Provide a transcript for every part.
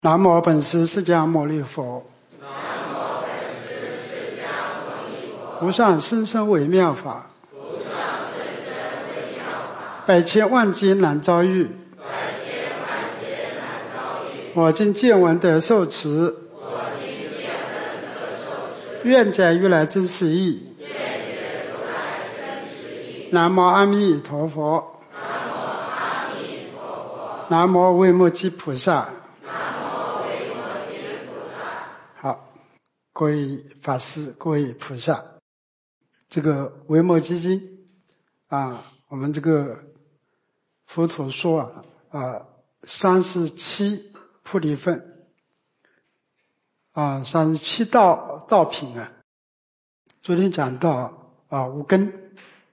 南无本师释迦牟尼佛。 南无本师释迦牟尼佛。 无上甚深微妙法。 无上甚深微妙法。 百千万劫难遭遇。 百千万劫难遭遇。 我今见闻得受持。 我今见闻得受持。 愿解如来真实义。 愿解如来真实义。 南无阿弥陀佛。 南无阿弥陀佛。 南无维摩诘菩萨。好，各位法师，各位菩萨，这个维摩诘经我们这个佛陀说37菩提分37道品昨天讲到无根，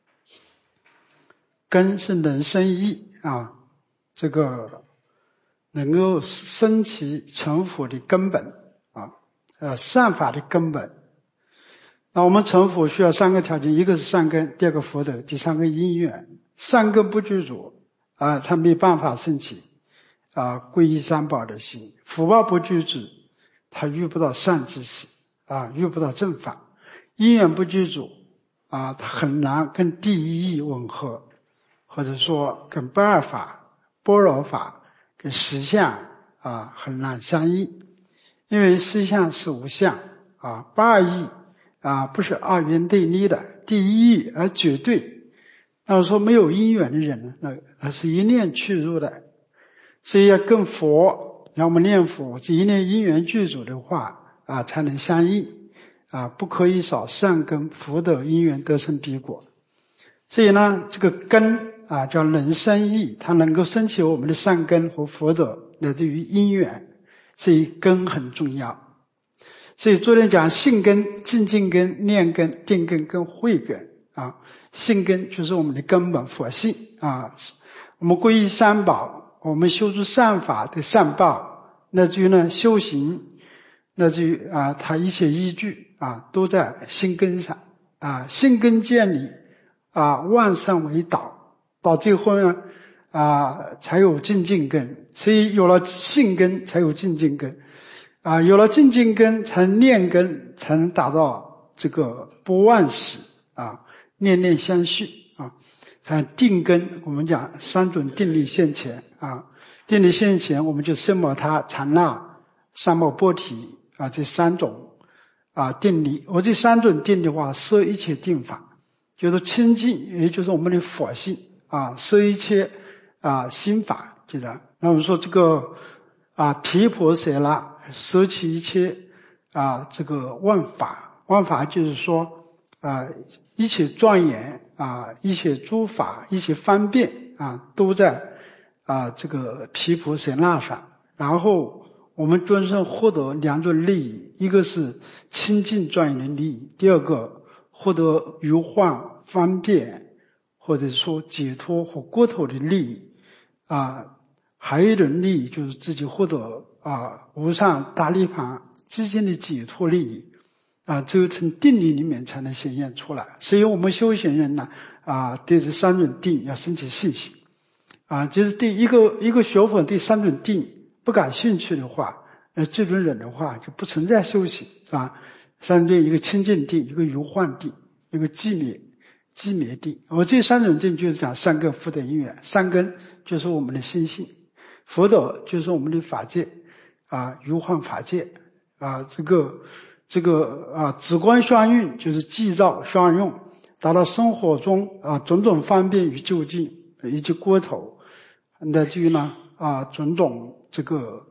根是能生义这个能够升起成佛的根本善法的根本。那我们成佛需要3个条件，一个是善根，第二个福德，第三个因缘。善根不具足他没办法升起皈依三宝的心；福报不具足，他遇不到善知识遇不到正法；因缘不具足他很难跟第一义吻合，或者说跟不二法、般若法跟实相很难相应。因为实相是无相不二义不是二元对立的，第一义而绝对。那说没有因缘的人呢，那是一念去入的。所以要跟佛，让我们念佛，这一念因缘具足的话才能相应不可以少善根福德因缘得生彼果。所以呢，这个根叫能生义，它能够升起我们的善根和福德乃至于因缘。所以根很重要。所以昨天讲信根、精进根、念根、定根跟慧根信根就是我们的根本佛性我们皈依三宝，我们修出善法的善报，那至于呢修行，那至于它一切依据都在信根上信根建立万善为导，到最后呢才有精进根。所以有了信根才有精进根有了精进根才能念根，才能达到这个不忘死念念相续才定根。我们讲三种定力现前定力现前，我们就奢摩他、禅那、三摩波提这3种定力。我这3种定的话，摄一切定法，就是清净，也就是我们的佛性摄一切心法，就这样。那我们说这个毗婆舍那，舍弃一切这个万法。万法就是说一切庄严一切诸法，一切方便都在这个毗婆舍那上。然后我们众生获得2种利益，一个是清净庄严的利益，第二个获得如幻方便或者说解脱或国土的利益还有一种利益就是自己获得无上大涅槃之间的解脱利益只有从定力里面才能显现出来。所以我们修行人呢对这3种定要升起信心就是对一个学佛对3种定不感兴趣的话，这种人的话就不存在修行3种定，一个清净定，一个如幻定，一个寂灭定。我这3种定就是讲善根福德因缘。善根就是我们的心性，福德就是我们的法界如幻法界这个止观相运就是寂照相用，达到生活中种种方便与究竟以及国头，乃至于呢种种这个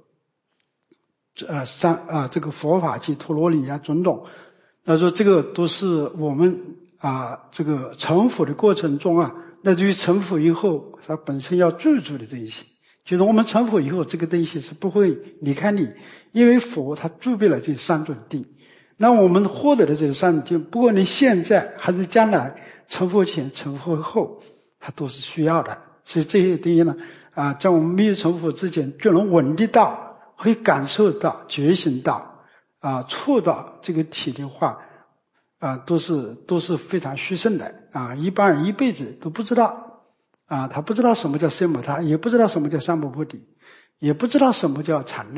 这个佛法及陀罗尼种种。他说这个都是我们这个成佛的过程中乃至于成佛以后它本身要具足的东西，就是我们成佛以后这个东西是不会离开你，因为佛它具备了这3种定。那我们获得的这3种定，不管你现在还是将来成佛前成佛后，它都是需要的。所以这些东西呢在我们没有成佛之前就能闻得到，会感受到，觉醒到触到这个体的话都是非常殊胜的一般人一辈子都不知道他不知道什么叫奢摩他，也不知道什么叫三摩菩提，也不知道什么叫禅那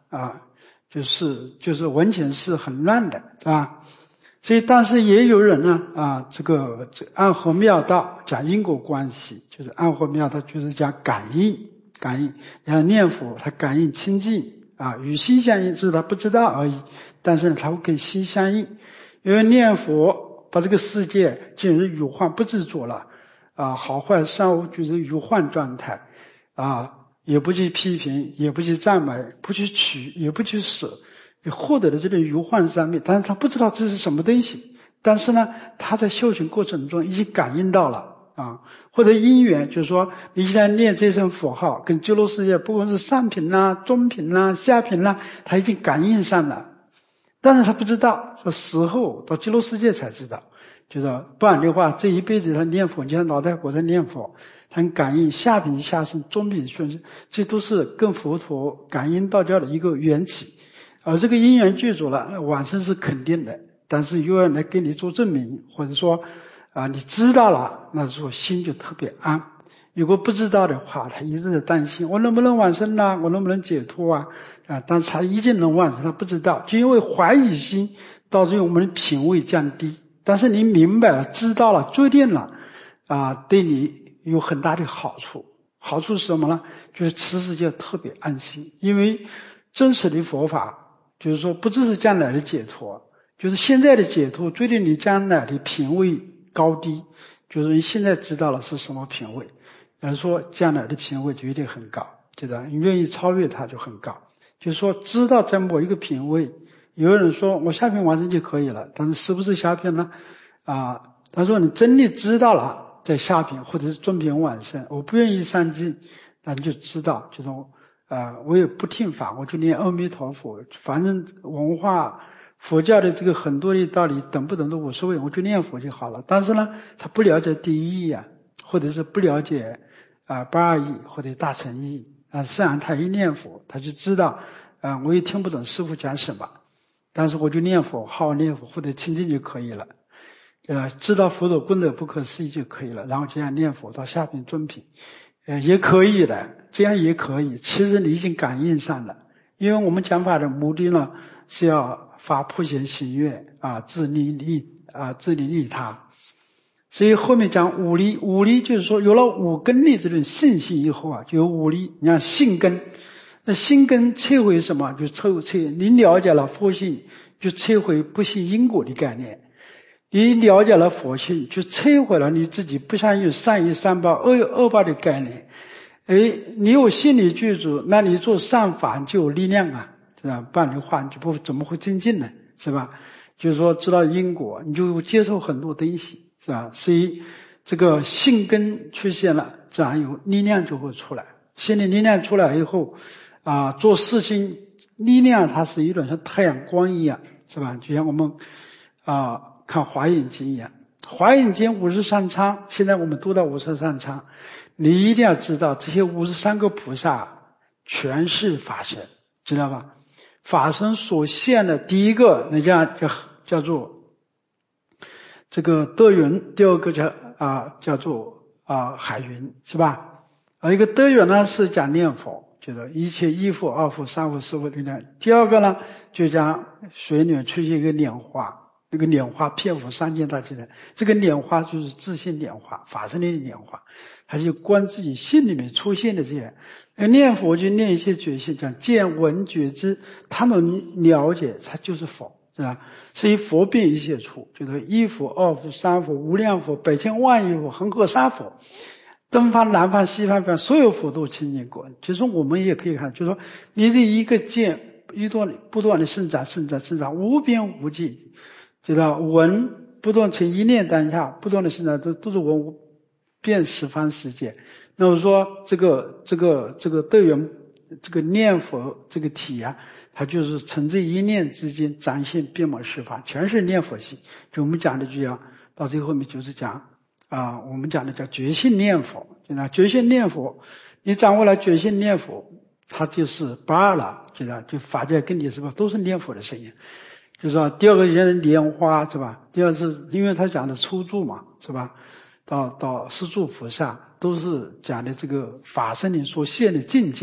就是完全是很乱的，是吧？所以但是也有人呢这个暗合妙道讲因果关系，就是暗合妙道就是讲感应，像念佛他感应清净与心相应，是他不知道而已，但是呢他会跟心相应，因为念佛把这个世界进入余幻不执着了好坏善恶就是余幻状态也不去批评，也不去赞美，不去取，也不去舍，你获得了这种余幻三昧，但是他不知道这是什么东西，但是呢他在修行过程中已经感应到了或者因缘，就是说你现在念这声佛号跟极乐世界不管是上品中品下品他已经感应上了，但是他不知道，这时候到极乐世界才知道，就是不然的话这一辈子他念佛，就像老太婆在念佛，他感应下品下生中品顺生，这都是跟佛陀感应道教的一个缘起，而这个因缘具足了往生是肯定的，但是有人来给你做证明，或者说你知道了，那时候心就特别安。如果不知道的话，他一直在担心我能不能往生我能不能解脱但是他已经能往生，他不知道，就因为怀疑心导致我们的品位降低。但是你明白了知道了决定了对你有很大的好处。好处是什么呢？就是此世界特别安心，因为真实的佛法就是说不只是将来的解脱，就是现在的解脱决定你将来的品位高低，就是你现在知道了是什么品位，说将来的品位就一定很高，就是你愿意超越它就很高。就是说知道在某一个品位，有人说我下品往生就可以了，但是是不是下品呢他说你真的知道了在下品或者是中品往生，我不愿意上进，那你就知道就是我也不听法，我就念阿弥陀佛，反正文化佛教的这个很多的道理等不等都无所谓，我就念佛就好了。但是呢他不了解第一义或者是不了解八二义或者大乘义实际上他一念佛他就知道我也听不懂师父讲什么，但是我就念佛好念佛或者清净就可以了知道佛陀功德不可思议就可以了，然后这样念佛到下品中品也可以的，这样也可以。其实你已经感应上了，因为我们讲法的目的呢是要发普贤行愿自利利他，所以后面讲五力，五力就是说有了五根力这种信心以后就有五力。你看信根，那信根摧毁什么？就摧你了解了佛性，就摧毁不信因果的概念。你了解了佛性，就摧毁了你自己不相信善有善报恶有恶报的概念。你有心理具足，那你做善法就有力量是吧？不然的话你就不怎么会精进呢？是吧？就是说知道因果，你就接受很多东西，是吧？所以这个信根出现了，自然有力量就会出来。心理力量出来以后做事情力量它是一种像太阳光一样，是吧？就像我们看华严经一样，华严经53章，现在我们读到53章，你一定要知道这些53个菩萨全是法身，知道吧？法身所现的第一个那叫做这个德云，第二个叫做海云，是吧？一个德云呢是讲念佛，就是一切一佛二佛三佛四佛的念。第二个呢就讲水里面出现一个莲花，这个莲花遍覆3000大千代，这个莲花就是自性莲花，法身的莲花，还是观自己心里面出现的这些。念佛就念一些觉性，讲见闻觉知，他们了解他就是佛，是吧？所以佛遍一切处，就是一佛二佛三佛无量佛百千万亿佛恒河沙佛，东方南方西方所有佛都亲近过。其实我们也可以看，就是说你这一个见不断的生长无边无际，知道闻不断从一念当下不断的生长，都是闻遍十方世界。那么说这个德云这个念佛这个体它就是从这一念之间展现遍满十方，全是念佛性。就我们讲的就要到最后面就是讲我们讲的叫觉性念佛，觉性念佛，你掌握了觉性念佛，它就是不二了，就法界跟你是吧，都是念佛的声音。就是说第二个人莲花，是吧？第二是因为他讲的初住嘛，是吧？到四住菩萨都是讲的这个法身里所现的境界，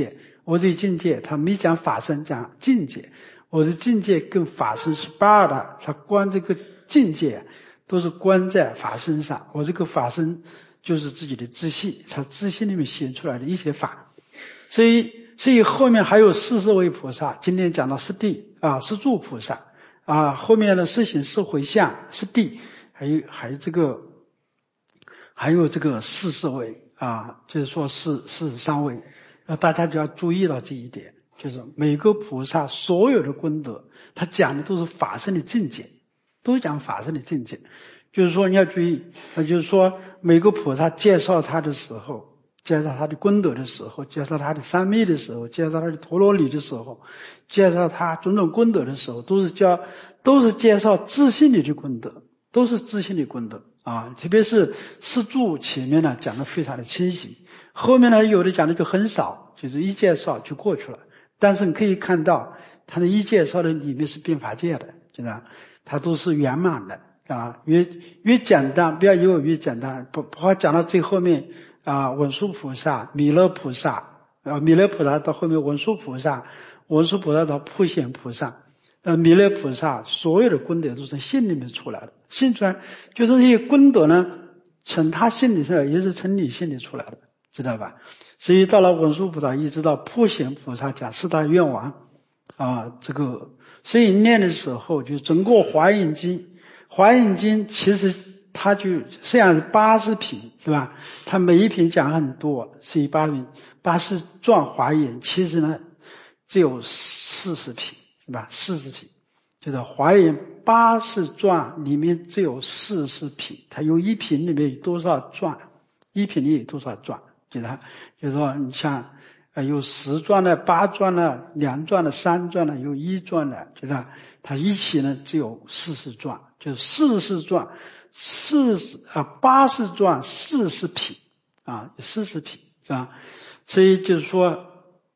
我这个境界他没讲法身，讲境界。我的境界跟法身是八二的，他观这个境界都是观在法身上。我这个法身就是自己的自信，他自信里面显出来的一些法。所以后面还有44位菩萨，今天讲到是地啊，是住菩萨啊，后面的是行是回向是地，还有这个40位啊，就是说43位，大家就要注意到这一点。就是每个菩萨所有的功德，他讲的都是法身的境界，都讲法身的境界。就是说你要注意，那就是说每个菩萨介绍他的时候，介绍他的功德的时候，介绍他的三昧的时候，介绍他的陀罗尼的时候，介绍他种种功德的时候，都是介绍自信力的功德，都是自信的功德啊。特别是四柱前面呢讲的非常的清晰，后面呢有的讲的就很少，就是一介绍就过去了。但是你可以看到他的一介绍的里面是变法界的，知道它都是圆满的啊，越简单，不要以为越简单，不好讲到最后面啊，文殊菩萨、弥勒菩萨弥勒菩萨到后面文殊菩萨到普贤菩萨，弥勒菩萨所有的功德都是心里面出来的，心出来就是这些功德呢，从他心里上也是从你心里出来的，知道吧？所以到了文殊菩萨一直到普贤菩萨讲四大愿王啊，这个所以念的时候就整个华严经其实它就实际上是80品是吧？它每一品讲很多，所以80转华严其实呢只有40品是吧？40品就是华严80转里面只有40品，它有一品里面有多少转，一品里有多少转，就是说你像有10转的、8转的、2转的、3转的，有1转的，就是它一起呢只有40转，就是40转80转40品啊，40品是吧？所以就是说，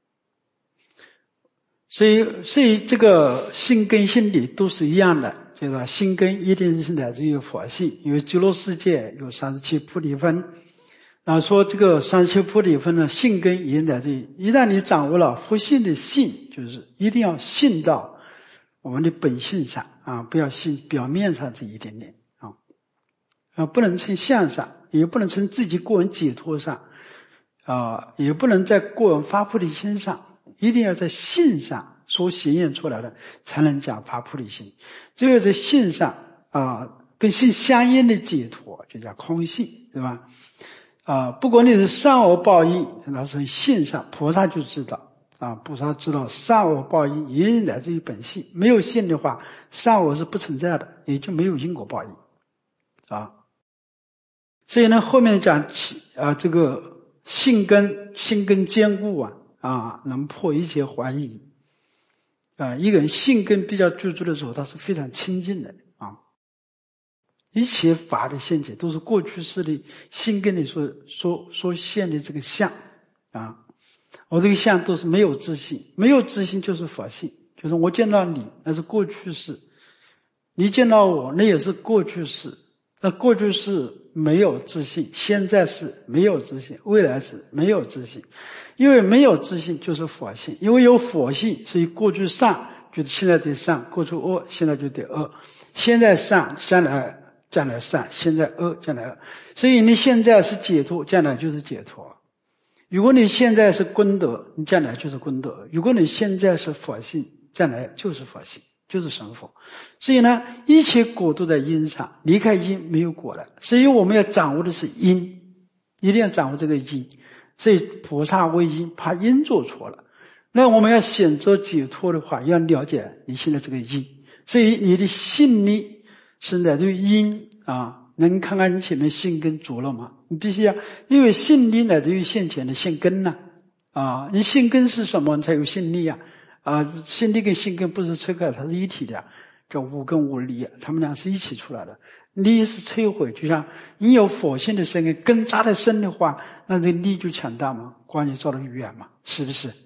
所以这个性根性理都是一样的，就是说性根一定是来自于佛性，因为极乐世界有37菩提分。说这个37菩提分的性根也在这里，一旦你掌握了佛性的性，就是一定要信到我们的本性上啊，不要信表面上这一点点啊，不能从相上，也不能从自己个人解脱上啊，也不能在个人发菩提心上，一定要在性上所显现出来的才能讲发菩提心。只有在性上啊，跟性相应的解脱就叫空性，对吧？不管你是善恶报应，那是性上，菩萨就知道啊，菩萨知道善恶报应也来自于本性，没有性的话，善恶是不存在的，也就没有因果报应啊。所以呢，后面讲这个性根坚固能破一切怀疑一个人性根比较具足的时候，他是非常清净的一切法的现前都是过去式的性根里所现的这个相我这个相都是没有自性，没有自性就是佛性，就是我见到你那是过去式，你见到我那也是过去式，那过去式没有自性，现在是没有自性，未来是没有自性，因为没有自性就是佛性，因为有佛性，所以过去善就是现在得善，过去恶现在就得恶，现在善将来善，现在恶将来恶，所以你现在是解脱，将来就是解脱。如果你现在是功德，你将来就是功德；如果你现在是佛性，将来就是佛性，就是成佛。所以呢，一切果都在因上，离开因没有果了。所以我们要掌握的是因，一定要掌握这个因。所以菩萨为因，怕因做错了。那我们要选择解脱的话，要了解你现在这个因。所以你的信力是来自于因能看看你前面性根足了吗？你必须要，因为信力来自于现前的性根你性根是什么？你才有信力信力跟性根不是拆开，它是一体的，叫无根无力他们俩是一起出来的。力是摧毁，就像你有佛性的生根，根扎得深的话，那这力就强大嘛，关系照得远嘛，是不是？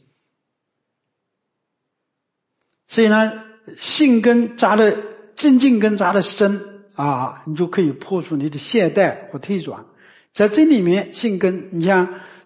所以呢，性根扎的正静根扎的深你就可以破除你的懈怠或退转。在这里面性根，你像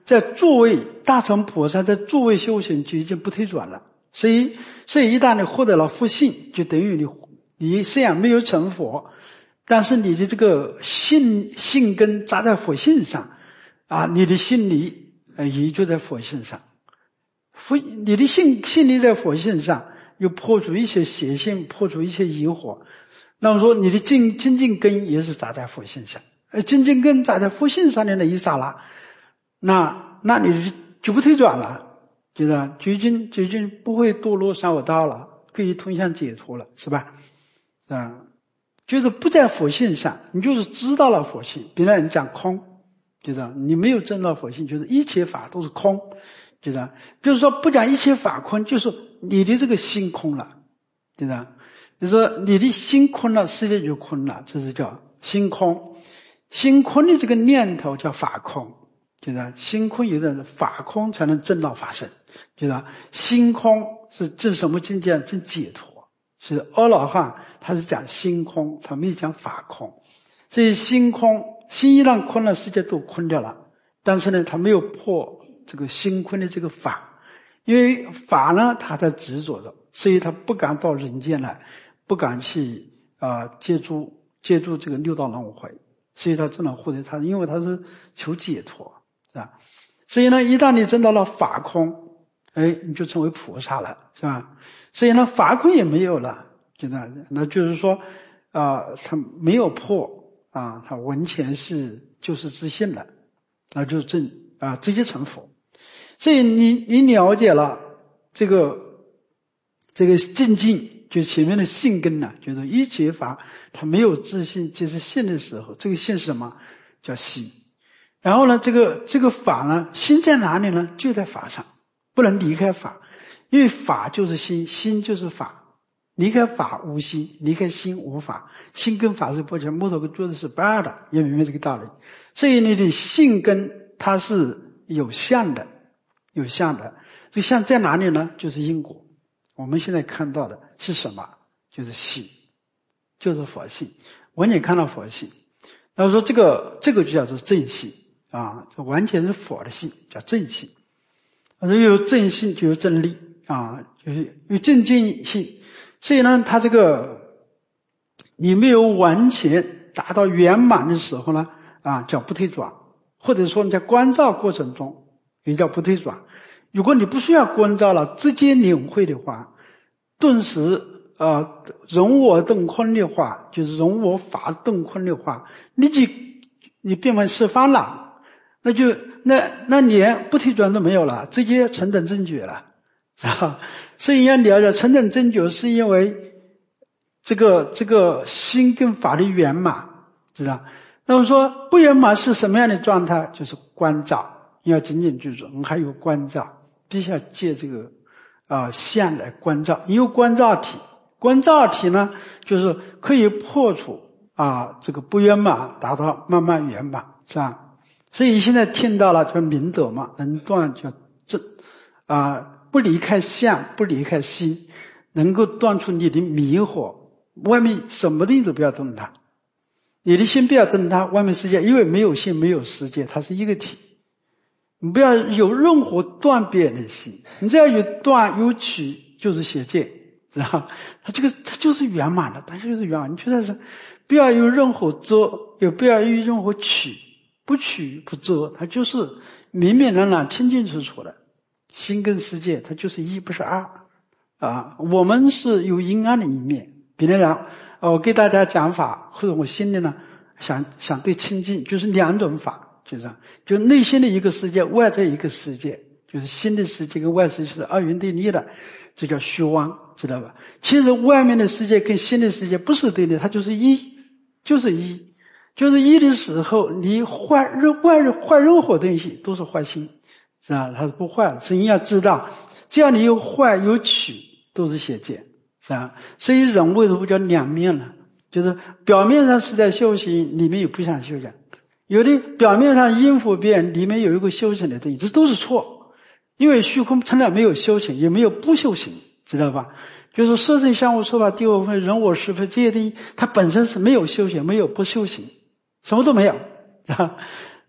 在诸位大乘菩萨在诸位修行就已经不退转了。所以一旦你获得了佛性，就等于你虽然没有成佛，但是你的这个信根扎在佛性上啊，你的心理也就在佛性上，你的心理在佛性上，又破除一些邪性，破除一些疑惑。那么说你的精进根也是扎在佛性上，精进根扎在佛性上的那一刹那，那你就不退转了，就是究竟不会堕落三恶道了，可以通向解脱了，是吧？就是不在佛性上，你就是知道了佛性。别人讲空，就是你没有证到佛性，就是一切法都是空，就是说不讲一切法空，就是你的这个心空了，就是说你的心空了，世界就空了，这是叫心空。心空的这个念头叫法空，就是心空有的法空才能证到法身，就是心空是证什么境界？证解脱。所以阿罗汉他是讲心空，他没有讲法空。所以心空，心一旦空了，世界都空掉了。但是呢，他没有破这个心空的这个法，因为法呢他在执着着，所以他不敢到人间来，不敢去借助这个六道轮回，所以他只能获得他，因为他是求解脱，是吧？所以呢，一旦你证到了法空，你就成为菩萨了，是吧？所以呢，法空也没有了，那就是说他没有破他完全就是自信了，那就直接成佛。所以你了解了这个静静，就前面的信根呢，就是一切法它没有自信就是信的时候，这个信是什么？叫心。然后呢，这个法呢，心在哪里呢？就在法上，不能离开法，因为法就是心，心就是法。离开法无心，离开心无法，心跟法是不全，木头跟桌子是不二的，也明白这个道理。所以你的性根它是有相的，这相在哪里呢？就是因果。我们现在看到的是什么？就是性，就是佛性，完全看到佛性。那说这个就叫做正性这完全是佛的性，叫正性。有正性就有正力就是有正见性。所以呢，他这个你没有完全达到圆满的时候呢叫不退转，或者说你在观照过程中也叫不退转。如果你不需要观照了，直接领会的话，顿时容我顿空的话，就是容我法顿空的话，你变为十方了，那连不退转都没有了，直接成等正觉了，是吧？所以要了解成等正觉，是因为这个心跟法的圆满，知道？那么说不圆满是什么样的状态？就是观照，要紧紧记住，我们还有观照，必须要借这个相来观照。你有观照体，观照体呢，就是可以破除这个不圆满，达到慢慢圆满，是吧？所以现在听到了叫明德嘛，能断叫正不离开相，不离开心，能够断出你的迷惑。外面什么东西都不要动它，你的心不要动它，外面世界因为没有心没有世界，它是一个体。你不要有任何断别人的心，你只要有断有取就是邪见，知道？它就是圆满的，它就是圆满。你觉得是不要有任何遮，也不要有任何取，不取不遮，它就是明明朗朗清清楚楚的。心跟世界它就是一不是二我们是有阴暗的一面。比如讲我给大家讲法，或者我心里呢想对清净，就是两种法，就这样，就内心的一个世界，外在一个世界，就是心的世界跟外世界是二元对立的，这叫虚妄，知道吧？其实外面的世界跟心的世界不是对立，它就是一，就是一的时候，你坏任何东西都是坏心，是吧？它是不坏的。所以你要知道，只要你有坏有取，都是邪见，是吧？所以人为什么叫两面呢？就是表面上是在修行，里面有不想修行；有的表面上应付别人，里面有一个修行的东西，这都是错。因为虚空从来没有修行，也没有不修行，知道吧？就是色身相互说法、第五分、人我是非这些东西，它本身是没有修行，没有不修行，什么都没有。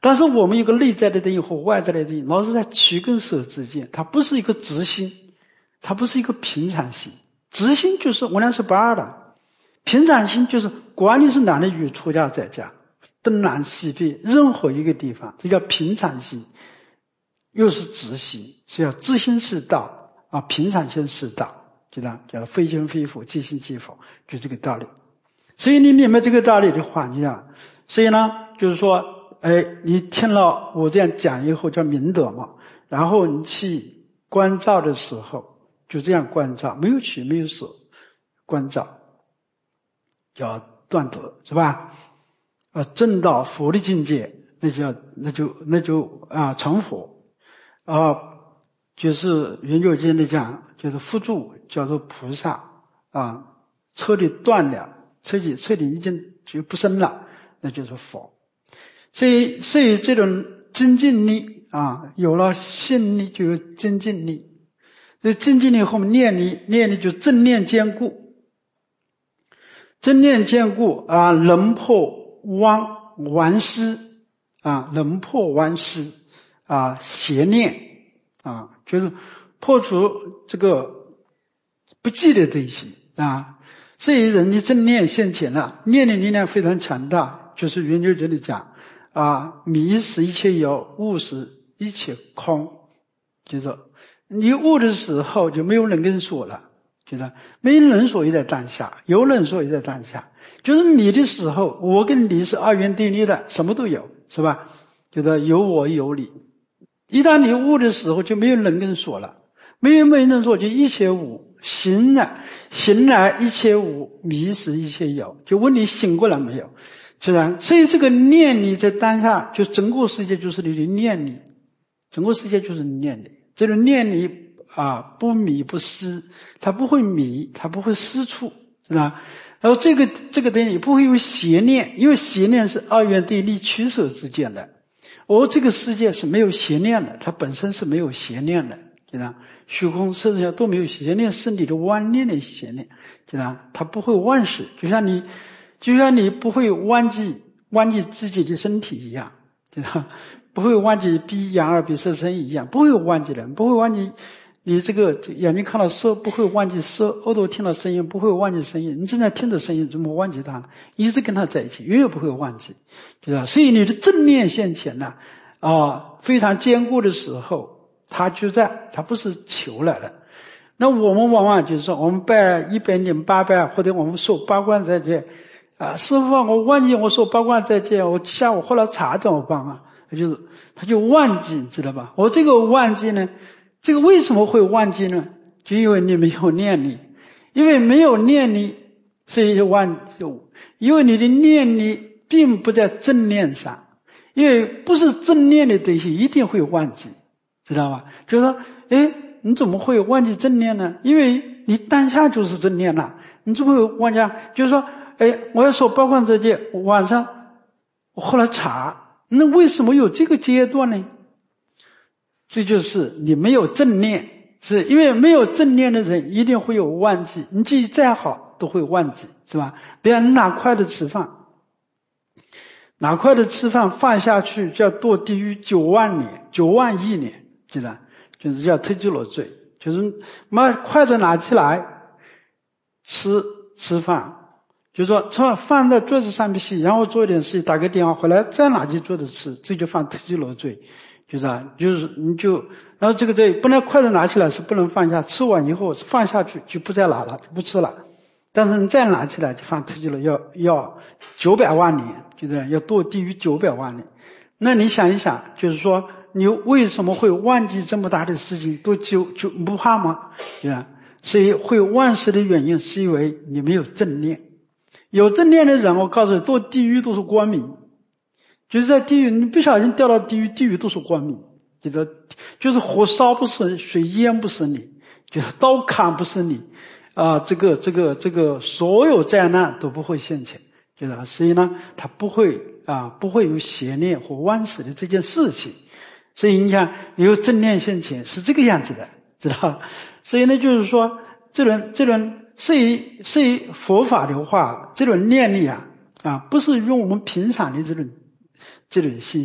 但是我们有个内在的东西和外在的东西，老是在取跟舍之间，它不是一个直心，它不是一个平常心。直心就是无量是不二的，平常心就是管你是男的女出家在家，东南西北任何一个地方，这叫平常心，又是直心，所以叫知心是道啊，平常心是道，就这样叫非心非佛，即心即佛，就这个道理。所以你明白这个道理的话，你想，所以呢，就是说，你听了我这样讲以后叫明德嘛，然后你去观照的时候，就这样观照，没有取没有舍，观照叫断德，是吧？证到佛的境界，那就成佛啊，就是圆觉经里讲，就是佛住叫做菩萨啊，彻底断了。彻底已经就不生了，那就是佛。所以这种精进力啊，有了信力就有精进力。所以精进力后面念力就正念坚固，正念坚固啊，能破顽失啊，能破顽失啊，邪念啊，就是破除这个不记的东西啊。所以人的正念现前了，念的力量非常强大，就是圆觉这里讲啊，迷时一切有，悟时一切空，就是你悟的时候就没有人跟所了，就是没人所也在当下，有人所也在当下，就是迷的时候，我跟你是二元对立的，什么都有，是吧？就是有我有你。一旦你悟的时候，就没有人跟所了，没有人所就一切无。醒来一切无，迷时一切有，就问你醒过来没有，是吧？所以这个念力在当下，就整个世界就是你的念力，整个世界就是念力。这种念力啊，不迷不失，它不会迷，它不会失处，是吧？然后这个东西不会有邪念，因为邪念是二元对立取舍之间的，这个世界是没有邪念的，它本身是没有邪念的。对吧？虚空世界都没有邪念，是你的妄念的邪念，对吧？它不会忘失，就像你不会忘记自己的身体一样，对吧？不会忘记鼻眼耳鼻舌身一样，不会忘记的，不会忘记你这个眼睛看到色，不会忘记色；耳朵听到声音，不会忘记声音。你正在听着声音，怎么忘记它？一直跟它在一起，永远不会忘记，对吧？所以你的正念现前呢，非常坚固的时候。他就在，他不是求来的。那我们往往就是说，我们拜108拜，或者我们受八关斋戒啊，师父我忘记我受八关斋戒，我下午喝了茶怎么办啊？他就忘记，知道吧？我这个忘记呢，这个为什么会忘记呢？就因为你没有念力，因为没有念力，所以就忘记。因为你的念力并不在正念上，因为不是正念的东西一定会忘记。知道吧？就是说，你怎么会忘记正念呢？因为你当下就是正念了，你怎么会忘记？就是说，我要受八关斋戒，晚上我喝了茶，那为什么有这个阶段呢？这就是你没有正念，是因为没有正念的人一定会有忘记，你记忆再好都会忘记，是吧？比如你拿筷子吃饭。拿筷子吃饭放下去就要堕地狱9万年、9万亿年，就是叫特基罗罪，就是把筷子拿起来吃饭，就是说吃饭放在桌子上面洗，然后做一点事情，打个电话回来再拿起桌子吃，这就犯特基罗罪，就是你就然后这个罪不能筷子拿起来是不能放下，吃完以后放下去就不再拿了，就不吃了。但是你再拿起来就犯特基罗，要900万年，就这样要堕地狱900万年。那你想一想，就是说你为什么会忘记这么大的事情，都就不怕吗？对吧？所以会忘失的原因是因为你没有正念。有正念的人，我告诉你，堕地狱都是光明，就是在地狱你不小心掉到地狱，地狱都是光明，就是火烧不死，水淹不死你，就是刀砍不死你。这个所有灾难都不会现前，就是所以呢，它不会有邪念或忘失的这件事情。所以你看，你有正念现前是这个样子的，知道？所以呢，就是说，这种是以佛法的话，这种念力不是用我们平常的这种信息，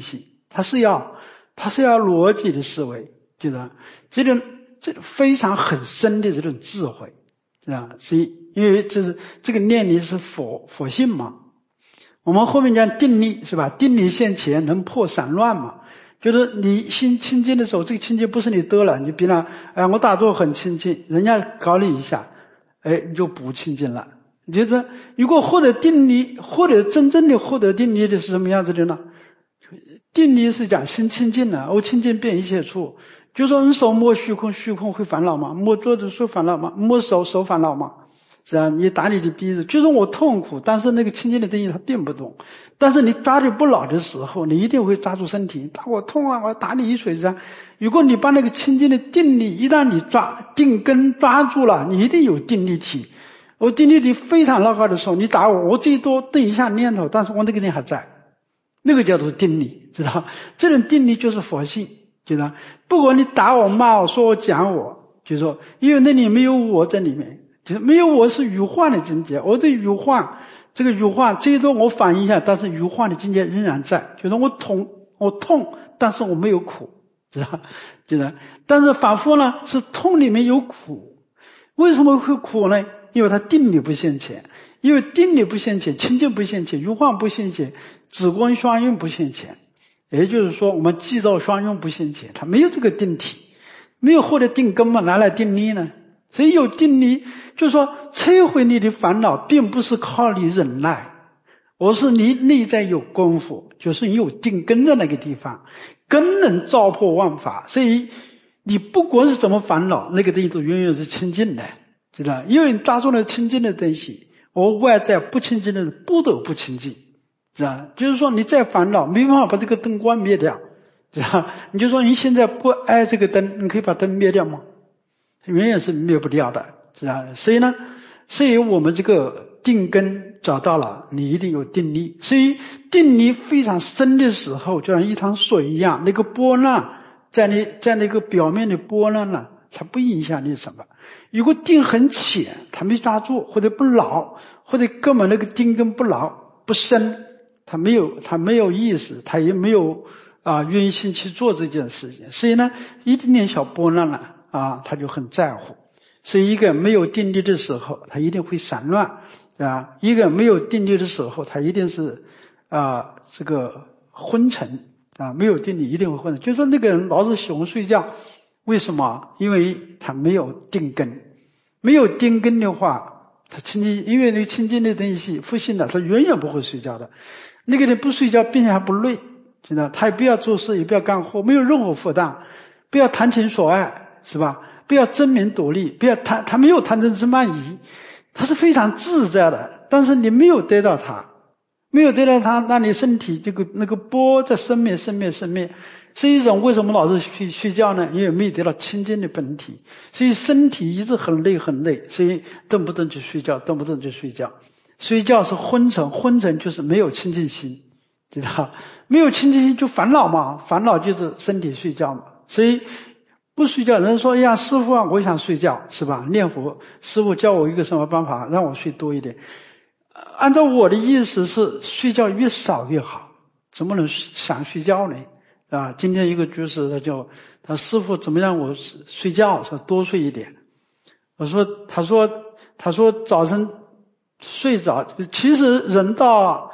它是要逻辑的思维，就是这种非常很深的这种智慧，是吧？所以因为就是这个念力是佛性嘛，我们后面讲定力是吧？定力现前能破散乱嘛，就是你心清净的时候，这个清净不是你得了，你比方我打坐很清净，人家搞你一下，你就不清净了。你觉得如果获得定力，真正的获得定力的是什么样子的呢？定力是讲心清净的，我清净遍一切处。就说你手摸虚空，虚空会烦恼吗？摸桌子会烦恼吗？摸手烦恼吗？是吧？你打你的鼻子，就说我痛苦，但是那个清净的定力它并不动。但是你抓的不牢的时候，你一定会抓住身体，打我痛啊，我要打你一锤子。如果你把那个清净的定力，一旦你定根抓住了，你一定有定力体。我定力体非常牢靠的时候，你打我最多动一下念头，但是我那个人还在，那个叫做定力，知道？这种定力就是佛性，知道？不管你打我、骂我、说我、讲我，就是说，因为那里没有我在里面，就是没有我是余幻的境界。我这余幻，这个余幻最多我反应一下，但是余幻的境界仍然在，就是我痛，但是我没有苦，知道？就是，但是反复呢是痛里面有苦，为什么会苦呢？因为它定力不现前，因为定力不现前，清净不现前，余幻不现前，止观双运不现前。也就是说，我们寂照双运不现前，它没有这个定体，没有获得定根嘛，哪来定力呢？所以有定力，就是说摧毁你的烦恼，并不是靠你忍耐，而是你内在有功夫，就是你有定根在那个地方，根能照破万法。所以你不管是什么烦恼，那个东西都永远是清净的，知道？因为你抓住了清净的东西，而外在不清净的不得不清净，知道？就是说你再烦恼，没办法把这个灯光灭掉，知道？你就说你现在不爱这个灯，你可以把灯灭掉吗？永远是灭不掉的，知道？所以我们这个定根找到了，你一定有定力。所以定力非常深的时候，就像一潭水一样，那个波浪在那个表面的波浪呢，它不影响你什么。如果定很浅，它没抓住，或者不牢，或者根本那个定根不牢不深，它没有意识，它也没有愿心去做这件事情。所以呢，一点点小波浪呢他就很在乎。所以一个没有定力的时候，他一定会散乱一个没有定力的时候，他一定是这个昏沉没有定力一定会昏沉。就是说那个人老是喜欢睡觉，为什么？因为他没有定根。没有定根的话，他清净，因为那个清净的东西复性的，他永远不会睡觉的。那个人不睡觉并且还不累，知道？他也不要做事，也不要干活，没有任何负担，不要谈情说爱，是吧？不要争名夺利，不要他没有贪嗔痴慢疑，他是非常自在的。但是你没有得到他，那你身体那个波在生灭，是一种为什么老是睡觉呢？因为没有得到清净的本体，所以身体一直很累，所以动不动就睡觉。睡觉是昏沉就是没有清净心，知道？没有清净心就烦恼嘛，烦恼就是身体睡觉嘛。所以不睡觉，人说呀，师父我想睡觉，是吧？念佛，师父教我一个什么办法，让我睡多一点。按照我的意思是，睡觉越少越好，怎么能想睡觉呢？今天一个居士他师父怎么让我睡觉，说多睡一点。他说早晨睡早，其实人到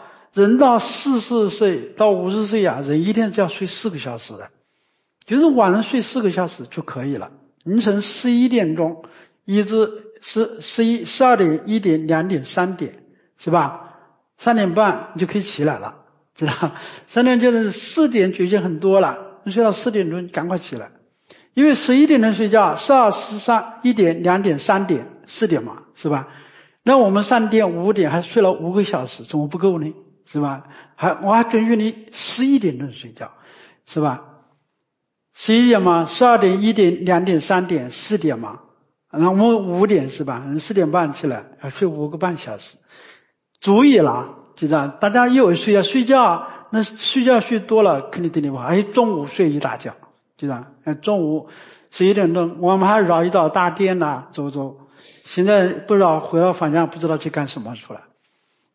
40岁到50岁人一天只要睡4个小时的，就是晚上睡4个小时就可以了。凌晨11点钟一直12点、1点、2点、3点，是吧？3点半你就可以起来了，知道？3点就是4点就已经很多了，你睡到4点钟赶快起来，因为11点钟睡觉，12、13、1点、2点、3点、4点嘛，是吧？那我们3点、5点还睡了5个小时，怎么不够呢？是吧？我还准许你11点钟睡觉，是吧？11点嘛，12点、1点、2点、3点、4点嘛，然后我们5点是吧？4点半起来，要睡5个半小时，足以了，就这样。大家又睡觉，那睡觉睡多了肯定对你不好。中午睡一大觉，就这样。中午11点钟，我们还绕一道大殿走。现在不绕，回到房间不知道去干什么出来。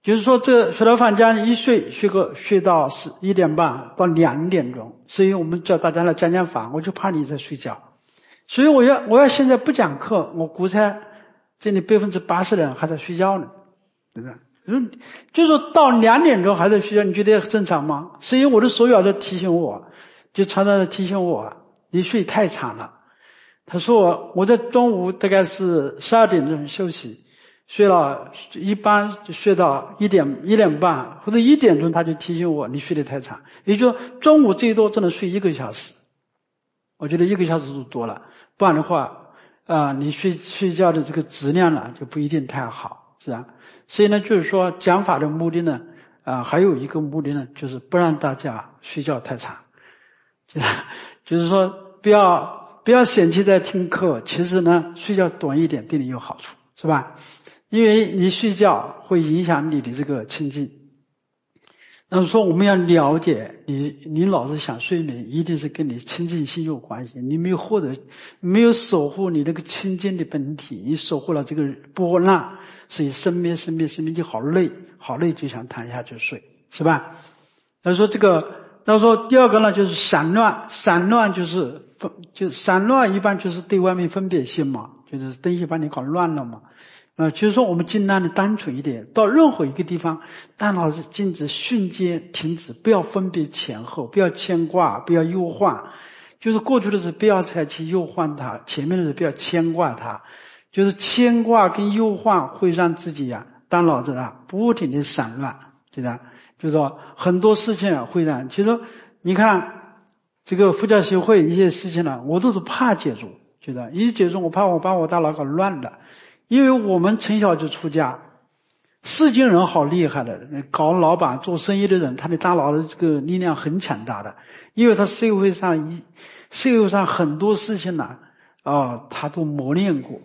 就是说这学到坊间一睡到1点半到2点钟，所以我们叫大家来讲法，我就怕你在睡觉，所以我要现在不讲课，我估猜这里80%的人还在睡觉呢，对不对？就是说到2点钟还在睡觉，你觉得正常吗？所以我的手表在提醒我，就常常在提醒我，你睡太长了。他说我在中午大概是12点钟休息，睡了一般就睡到1点半或者1点钟，他就提醒我你睡得太长，也就是说中午最多只能睡1个小时。我觉得1个小时就多了，不然的话你睡觉的这个质量呢就不一定太好，是吧？所以呢就是说讲法的目的呢还有一个目的呢，就是不让大家睡觉太长，就是说不要嫌弃在听课，其实呢睡觉短一点对你有好处，是吧？因为你睡觉会影响你的这个清净。那么说我们要了解你老是想睡眠，一定是跟你清净心有关系，你没有守护你那个清净的本体，你守护了这个波浪，所以生灭就好累就想躺下去睡，是吧？他说第二个呢就是散乱就是散乱一般就是对外面分别心嘛，就是东西把你搞乱了嘛。就是说我们尽量的单纯一点，到任何一个地方大脑是静止瞬间停止，不要分别前后，不要牵挂，不要忧患，就是过去的事不要再去忧患它，前面的事不要牵挂它，就是牵挂跟忧患会让自己大脑子不停的散乱，对吧？就是说很多事情会让，其实你看这个佛教协会一些事情呢，我都是怕接触，觉得一接触我怕我把我大脑搞乱了。因为我们从小就出家，世间人好厉害的，搞老板做生意的人，他的大脑的这个力量很强大的，因为他社会上很多事情呢他都磨练过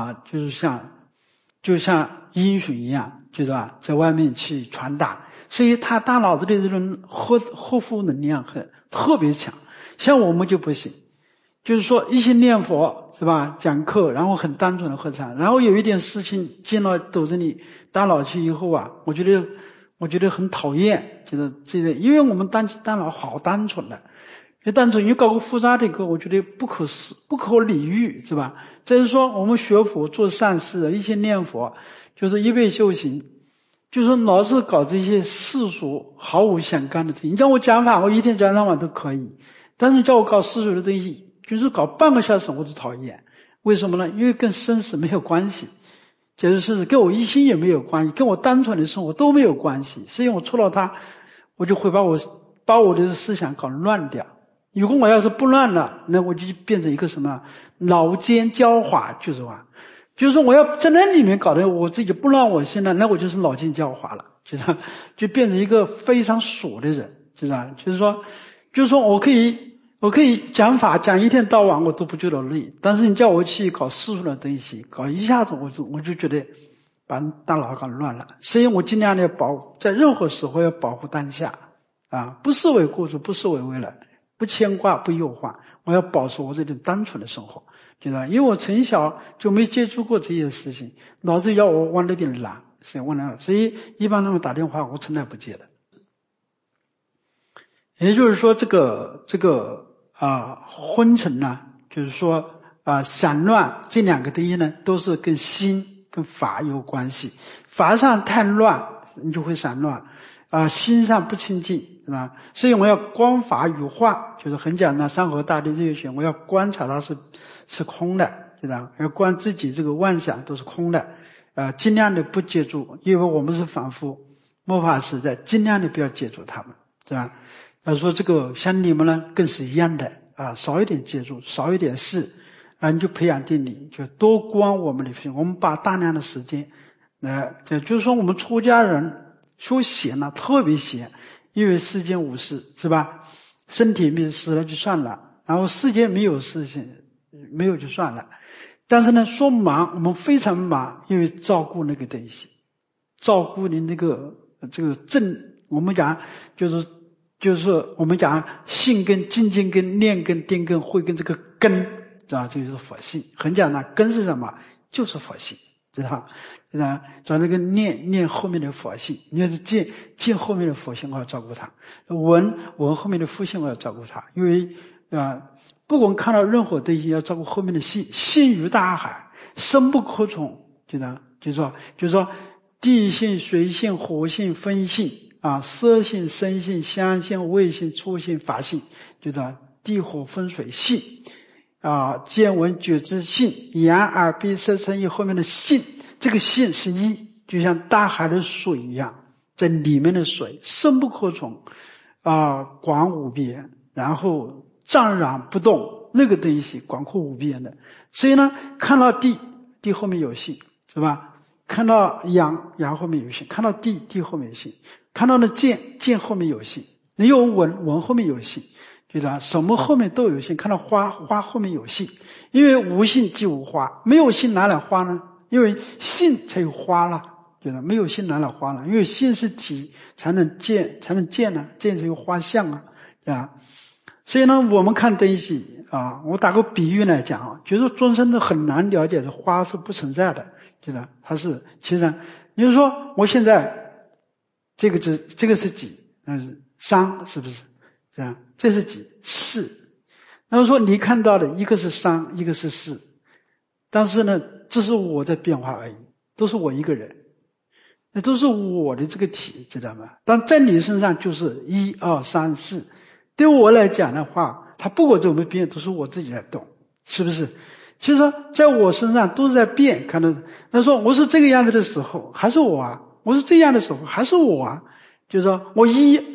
就像英雄一样，就是在外面去传达，所以他大脑子的这种呵护能量特别强。像我们就不行，就是说一些念佛是吧，讲课然后很单纯的喝茶，然后有一点事情进到斗着你大脑去以后我觉得很讨厌，就是这个，因为我们大脑好单纯的，就单纯你搞个复杂的歌，我觉得不可理喻，是吧？这是说我们学佛做善事，一些念佛就是一味修行，就是老是搞这些世俗毫无相干的东西。你叫我讲法，我一天讲2晚都可以，但是叫我搞世俗的东西，就是搞半个小时我就讨厌。为什么呢？因为跟生死没有关系，就是跟我一心也没有关系，跟我单纯的生活都没有关系。所以我触到它，我就会把我的思想搞乱掉。如果我要是不乱了，那我就变成一个什么老奸狡猾，就是说我要在那里面搞得我自己不乱我心了，那我就是老奸狡猾了，就变成一个非常傻的人，是吧？就是说我可以讲法讲一天到晚我都不觉得累，但是你叫我去搞世俗的东西，搞一下子我就觉得把大脑搞乱了。所以我尽量的在任何时候要保护当下不视为过去，不视为未来，不牵挂，不忧患，我要保持我这种单纯的生活，觉得因为我从小就没接触过这些事情，老是要我往那边拉，所以一般他们打电话我从来不接的。也就是说这个昏沉呢，就是说散乱这2个东西呢都是跟心跟法有关系，法上太乱你就会散乱心上不清净，是吧？所以我要观法与化，就是很简单，山河大地日月星，我要观察它是空的，是吧？要观自己这个妄想都是空的尽量的不接触，因为我们是凡夫，末法时代尽量的不要接触他们，是吧？说这个像你们呢更是一样的少一点接触，少一点事你就培养定力，就多观我们的心。我们把大量的时间就是说我们出家人说闲了特别闲，因为世间无事，是吧？身体没事了就算了，然后世间没有事情没有就算了，但是呢说忙我们非常忙，因为照顾那个东西，照顾你那个这个我们讲就是我们讲信根、精进根、念根、定根、慧根，这个根就是佛性。很简单，根是什么？就是佛性， 知道找那个念后面的佛性，你要是见后面的佛性，我要照顾他；闻后面的佛性，我要照顾他。因为不管看到任何东西，要照顾后面的性。性如大海，深不可测，就是说地性、水性、火性、风性色性、声性、香性、味性、触性、法性，地火风水性见闻觉知性，眼耳鼻舌身意后面的性，这个性是一，就像大海的水一样，在里面的水深不可测广无边，然后湛然不动，那个东西广阔无边的。所以呢，看到地后面有性，是吧？看到阳后面有性，看到地后面有性，看到了见后面有性，你有闻后面有性，什么后面都有性。看到花后面有性，因为无性即无花，没有性哪来花呢？因为性才有花了，没有性哪来花呢？因为性是体，才能见呢，见才有花相所以呢，我们看东西我打个比喻来讲就是众生都很难了解的花是不存在的，它是其实你就说我现在这个是几商，是不是这样？这是几事。那么说你看到的一个是商，一个是事，但是呢，这是我的变化而已，都是我一个人，那都是我的这个体，知道吗？但在你身上就是1、2、3、4。对我来讲的话，它不管怎么变，都是我自己在动，是不是？其实说在我身上都是在变，看到他说我是这个样子的时候还是我我是这样的时候还是我就是说我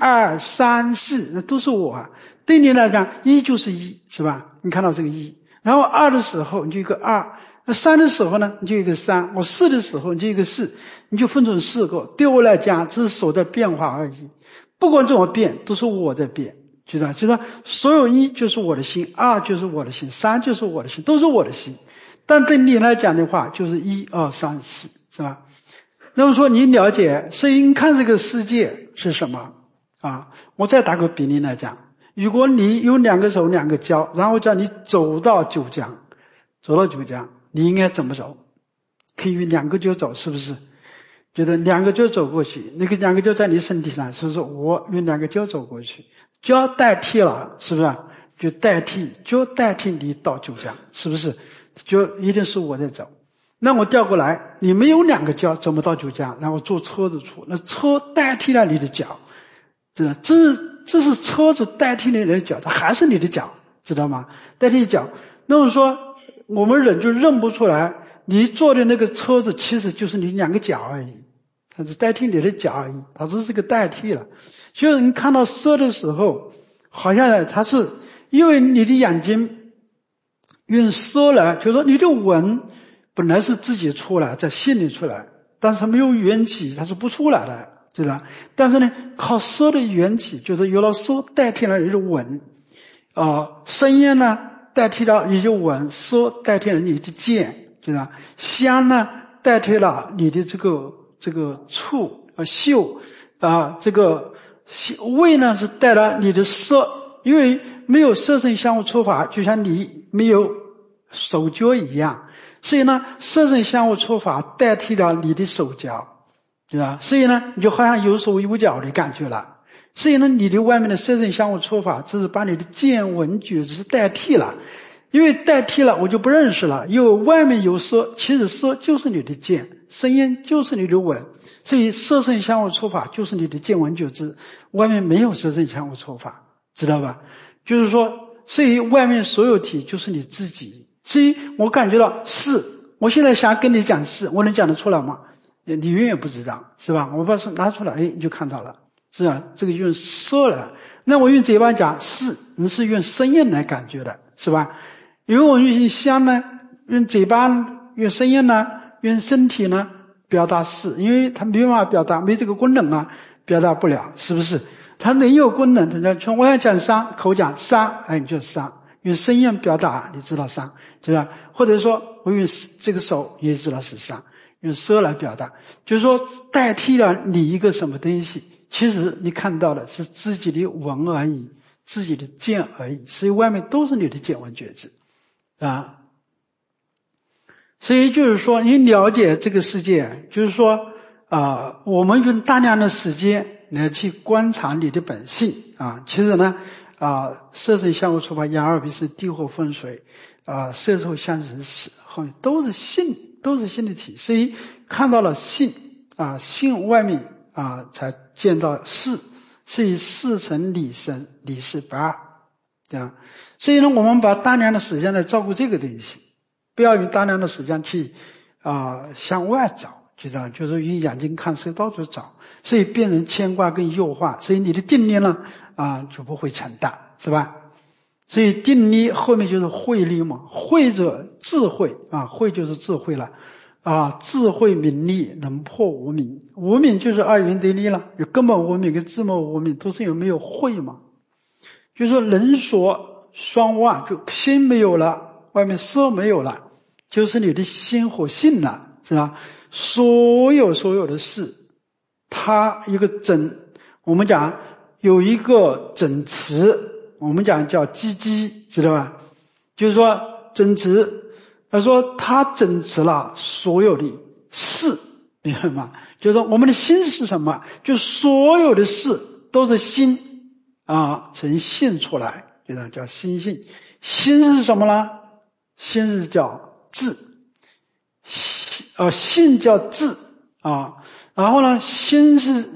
1、2、3、4那都是我对你来讲1就是1，是吧？你看到这个1，然后2的时候你就一个2，那3的时候呢你就一个3，我4的时候你就一个4，你就分成4个。对我来讲只是手在变化而已，不管怎么变都是我在变，就是所有1就是我的心，2就是我的心，3就是我的心，都是我的心。但对你来讲的话就是1、2、3、4，是吧？那么说你了解，所以你看这个世界是什么我再打个比例来讲，如果你有2个手2个脚，然后叫你走到九江，你应该怎么走？可以用2个脚走，是不是？觉得2个脚走过去，那个2个脚在你身体上，所以说我用2个脚走过去，脚代替了，是不是？脚代替你到九江，是不是？就一定是我在走。那我调过来，你没有2个脚怎么到九江？然后坐车子出，那车代替了你的脚，这是车子代替了你的脚，它还是你的脚，知道吗？代替脚。那么说我们人就认不出来，你坐的那个车子其实就是你2个脚而已，它是代替你的脚而已，它只是个代替了。所以你看到色的时候，好像它是因为你的眼睛用色来，就是说你的闻本来是自己出来，在心里出来，但是它没有缘起，它是不出来的，知道？但是呢，靠色的缘起，就是有了色代替了你的闻声音呢代替了你的闻，色代替了你的见，知道？香呢代替了你的这个触嗅这个味呢是带了你的色，因为没有色声香味触法，就像你没有手脚一样，所以呢色声香味触法代替了你的手脚，知道？所以呢你就好像有手有脚的感觉了。所以呢你的外面的色声香味触法只是把你的见闻觉知代替了，因为代替了我就不认识了，因为外面有色，其实色就是你的见，声音就是你的闻，所以色声香味触法就是你的见闻觉知，外面没有色声香味触法，知道吧？就是说所以外面所有体就是你自己。所以我感觉到是，我现在想跟你讲是，我能讲得出来吗？你永远不知道，是吧？我把手拿出来你就看到了，是吧？这个用说了，那我用嘴巴讲是，你是用声音来感觉的，是吧？因为我用香呢，用嘴巴用声音呢，用身体呢表达是，因为它没办法表达，没这个功能表达不了，是不是？它能有功能，它说我要讲商，口讲商，你就商，用声音表达，你知道商，知道？或者说我用这个手也知道是商，用舌来表达，就是说代替了你一个什么东西，其实你看到的是自己的闻而已，自己的见而已，所以外面都是你的见闻觉知所以就是说你了解这个世界，就是说我们用大量的时间来去观察你的本性其实呢色身相互触发，眼耳鼻舌地火风水色受相人事，后面都是性的体，所以看到了性性外面才见到事，所以事成理生，理是不二，这样。所以呢，我们把大量的时间来照顾这个东西，不要用大量的时间去向外找，就这样，就是用眼睛看事到处找，所以变成牵挂跟诱惑，所以你的定力呢就不会强大，是吧？所以定力后面就是慧力嘛，慧者智慧慧就是智慧了智慧明力能破无明，无明就是二元对立了，有根本无明跟自末无明，都是有没有慧嘛？就是说人所双忘，就心没有了，外面色没有了，就是你的心和性了，是吧？所有的事，它一个我们讲有一个整词，我们讲叫积积，知道吧？就是说整词，他说他整持了所有的事，明白吗？就是说我们的心是什么？就所有的事都是心呈现出来，就这样叫心性。心是什么呢？心是叫智，性叫智然后呢，心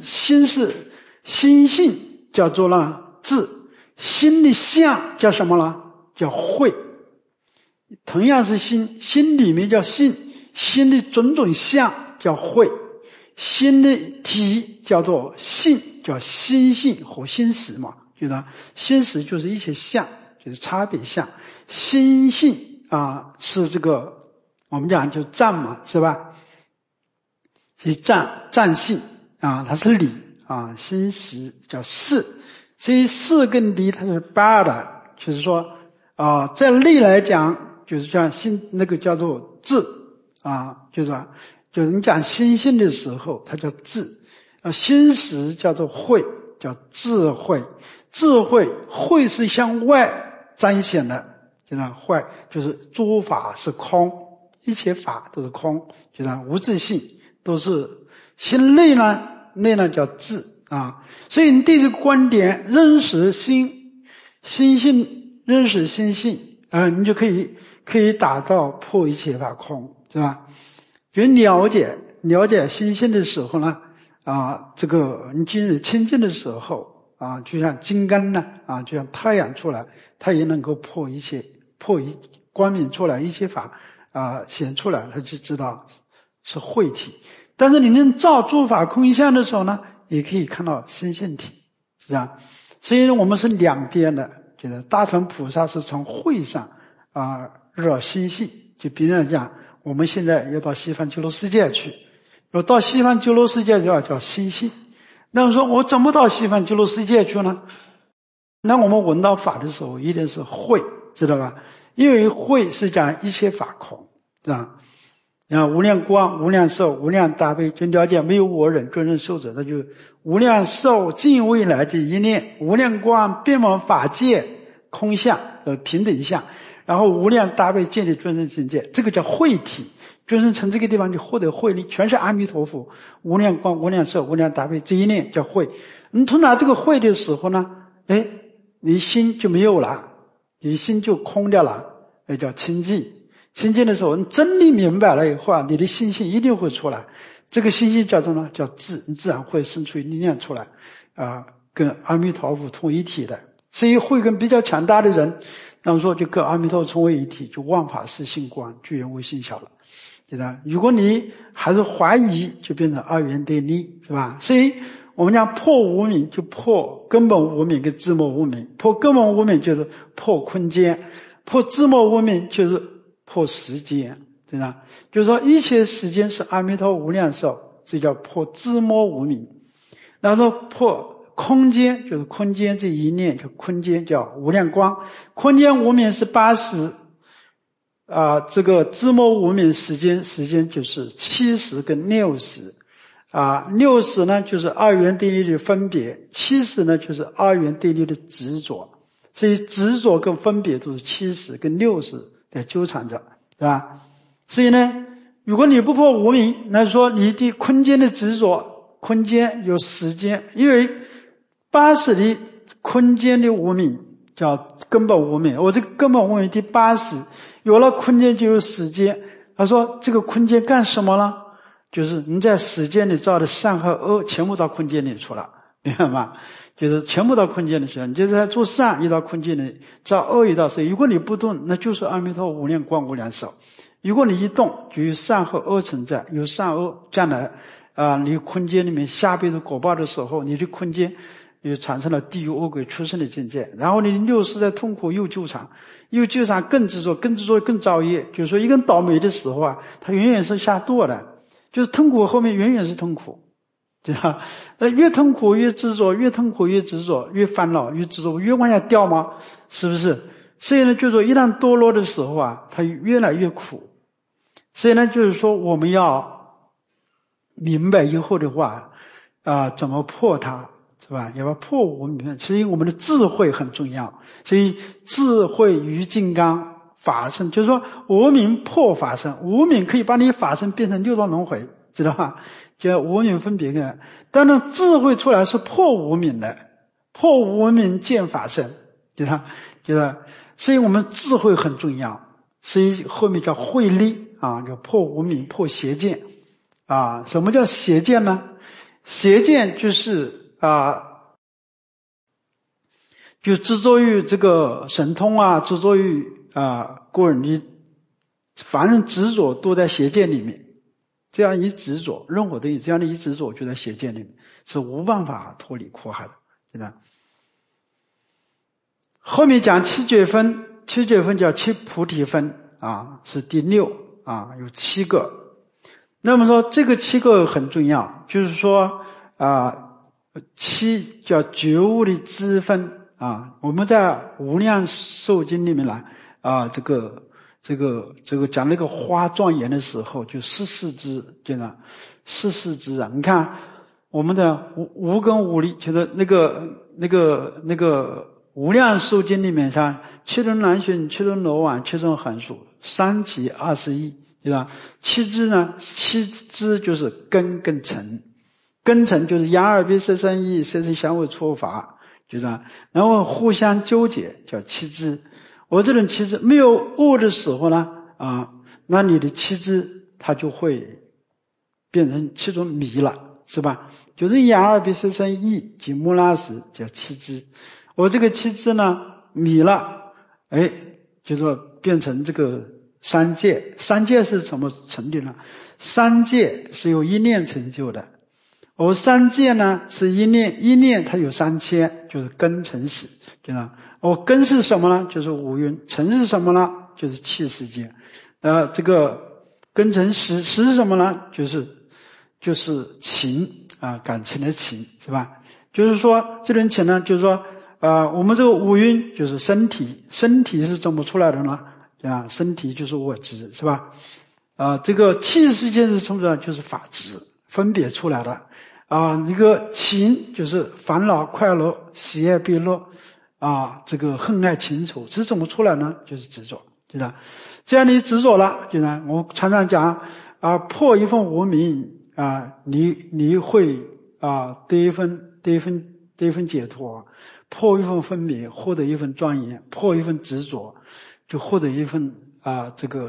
性叫做呢智，心的相叫什么呢？叫慧。同样是心，心里面叫性，心的种种相叫慧，心的体叫做性，叫心性和心识嘛，就是心识就是一些相，就是差别相，心性是这个我们讲就占嘛，是吧？所以占性它是理心识叫识，所以识跟理它是不二的，就是说在理来讲。就是像心那个叫做智就是你讲心性的时候，它叫智心识叫做慧，叫智慧。智慧慧是向外彰显的，就像慧就是诸法是空，一切法都是空，就像无自性，都是心内呢叫智所以你对这个观点认识心性，认识心性你就可以达到破一切法空，是吧？就了解心性的时候呢这个你今日清净的时候就像金刚呢就像太阳出来，它也能够破光明出来，一切法显出来，它就知道是慧体。但是你能照诸法空相的时候呢，也可以看到心性体，是吧？所以我们是两边的，就是大乘菩萨是从慧上入心性，就比如讲我们现在要到西方极乐世界去，要到西方极乐世界就要叫心性。那么说我怎么到西方极乐世界去呢？那我们闻到法的时候一定是慧，知道吧？因为慧是讲一切法空，是吧？无量光、无量寿、无量大悲，就了解没有我忍尊胜受者，那就无量寿尽未来这一念，无量光遍满法界空相平等相，然后无量大悲建立尊胜境界，这个叫慧体。尊胜从这个地方就获得慧力，全是阿弥陀佛，无量光、无量寿、无量大悲，这一念叫慧。你通达这个慧的时候呢，你心就没有了，你心就空掉了，那叫清净。清净的时候，你真理明白了以后你的心性一定会出来。这个心性叫做呢，叫智，你自然会生出力量出来跟阿弥陀佛同一体的。所以慧根比较强大的人，那么说就跟阿弥陀佛成为一体，就万法是性光，具缘无性小了，对吧？如果你还是怀疑，就变成二元对立，是吧？所以我们讲破无明，就破根本无明跟自末无明。破根本无明就是破空间，破自末无明就是破时间，对吧？就是说一切时间是阿弥陀无量寿，这叫破自末无明。然后破空间，就是空间这一念，就空间叫无量光。空间无明是80这个自末无明时间就是70跟6060呢就是二元对立的分别，70呢就是二元对立的执着。所以执着跟分别都是70跟60在纠缠着，是吧？ 所以呢，如果你不破无明，那说你对空间的执着，空间有时间，因为80的空间的无明叫根本无明，我这个根本无明第80，有了空间就有时间。他说这个空间干什么呢？就是你在时间里造的善和恶全部到空间里去了，明白吗？就是全部到空间里去了。你就是在做善一到空间里，造恶一到谁？如果你不动，那就是阿弥陀无量光无量寿。如果你一动，就有善和恶存在，有善恶将来你空间里面下辈子果报的时候，你的空间又产生了地狱恶鬼出生的境界，然后你六世在痛苦又纠缠，又纠缠更执着，更执着更造业。就是说一个人倒霉的时候他远远是下堕的，就是痛苦后面远远是痛苦，知道？越痛苦越执着，越痛苦越执着，越烦恼越执着，越往下掉吗？是不是？所以呢，就是说一旦堕落的时候它越来越苦。所以呢，就是说我们要明白以后的话怎么破它，是吧？要破无明，所以我们的智慧很重要。所以智慧于金刚法身，就是说无明破法身，无明可以把你法身变成六道轮回，知道吧？叫无明分别的。当然智慧出来是破无明的，破无明见法身，知道？所以我们智慧很重要，所以后面叫慧力叫破无明破邪见什么叫邪见呢？邪见就是就执着于这个神通执着于个人的，反正执着都在邪见里面。这样一执着，任何东西这样的一执着就在邪见里面，是无办法脱离苦海的，知道？后面讲七觉分，七觉分叫七菩提分是第6有7个。那么说这个7个很重要，就是说七叫觉悟的支分我们在无量寿经里面来这个讲那个花庄严的时候，就14支，对吧？14支你看我们的无根无力，就是那个无量寿经里面像七轮南巡、七轮罗网、七轮寒暑，3起21，对吧？7支呢，7支就是根跟尘，根尘就是眼耳鼻舌身意，色声香味触法，就这样，然后互相纠结叫7支。我这种7支没有恶的时候呢那你的7支它就会变成7种迷了，是吧？就是眼耳鼻舌身意及摩拉时叫7支。我这个7支呢迷了，就说变成这个三界。三界是怎么成的呢？三界是由一念成就的，而三界呢是一念，一念它有3000，就是根尘识，对吧？根是什么呢？就是五蕴。尘是什么呢？就是气世界。这个根尘识是什么呢？就是情感情的情，是吧？就是说这种情呢，就是说我们这个五蕴就是身体，身体是怎么出来的呢？身体就是我执，是吧？这个气世界是从这就是法执分别出来的这个情就是烦恼快乐喜爱悲乐这个恨爱情仇是怎么出来呢？就是执着，对吧？这样你执着了，对吧？我常常讲破一份无明你会得一份解脱，破一份分别获得一份庄严，破一份执着就获得一份这个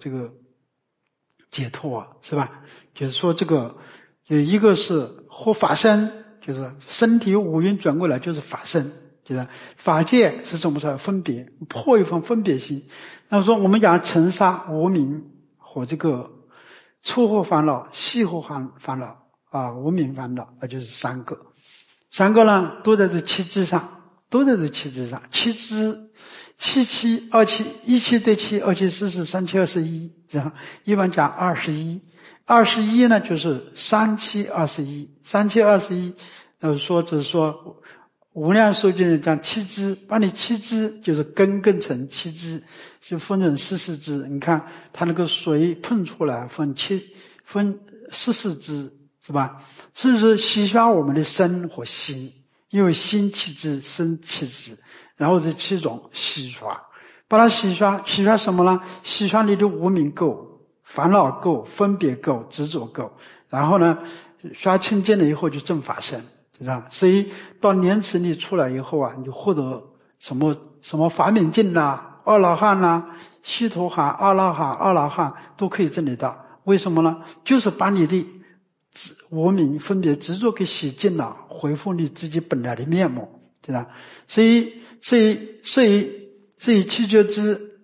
解脱，是吧？就是说这个有一个是获法身，就是身体五蕴转过来就是法身，就是法界是怎么说？分别，破一份分别心。那么说我们讲尘沙无明和这个初惑烦恼、细惑烦恼无明烦恼，那就是3个。3个呢都在这7支上，都在这7支上。7支77、27、17对7、27、44、37、21，这样一般讲21。21呢就是37、21， 37、21，就是说无量寿经讲7支，把你7支就是根跟尘7支就分成14支。你看它那个水喷出来分14支，是吧？14支洗刷我们的身和心，因为心7支，身7支，然后这7种洗刷，把它洗刷什么呢？洗刷你的无明垢， 烦恼垢、分别垢、执着垢，然后呢刷清净了以后就证法身，知道？所以到莲池里出来以后啊，你获得什么法明净啦、阿罗汉啦、须陀洹、阿罗汉都可以证得到。为什么呢？就是把你的无明分别执着给洗净了，恢复你自己本来的面目，知道？所以七觉支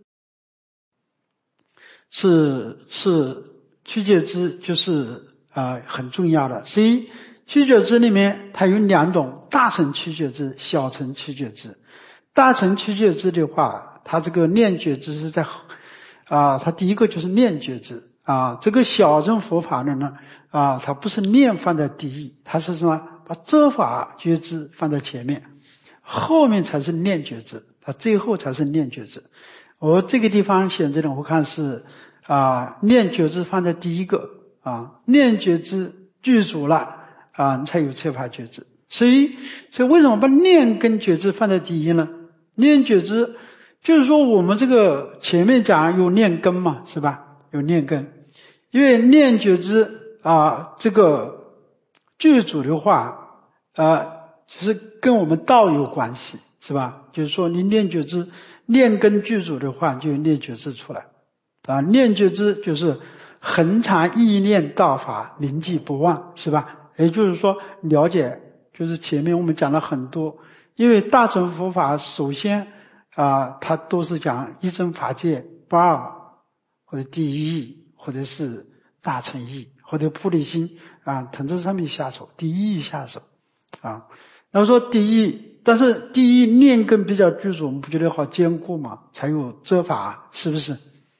是七觉支就是很重要的。所以七觉支里面它有两种，大乘七觉支、小乘七觉支。大乘七觉支的话，它这个念觉支是在它第一个就是念觉支这个小乘佛法的呢它不是念放在第一，它是什么？把遮法觉支放在前面，后面才是念觉支，它最后才是念觉支。我这个地方显示的我看是念觉支放在第一个念觉支具足了你才有测法觉支。所以为什么把念跟觉支放在第一呢？念觉支就是说我们这个前面讲有念根嘛，是吧？有念根，因为念觉支这个具足的话就是跟我们道有关系，是吧？就是说你念觉支念根具足的话，就有念觉支出来念觉支就是恒常意念道法，铭记不忘，是吧？也就是说了解，就是前面我们讲了很多，因为大乘佛法首先它都是讲一真法界不二，或者第一义，或者是大乘义，或者菩提心从这上面下手，第一义下手然后说第一，但是第一念根比较具足，我们不觉得好坚固嘛，才有遮法，是不是？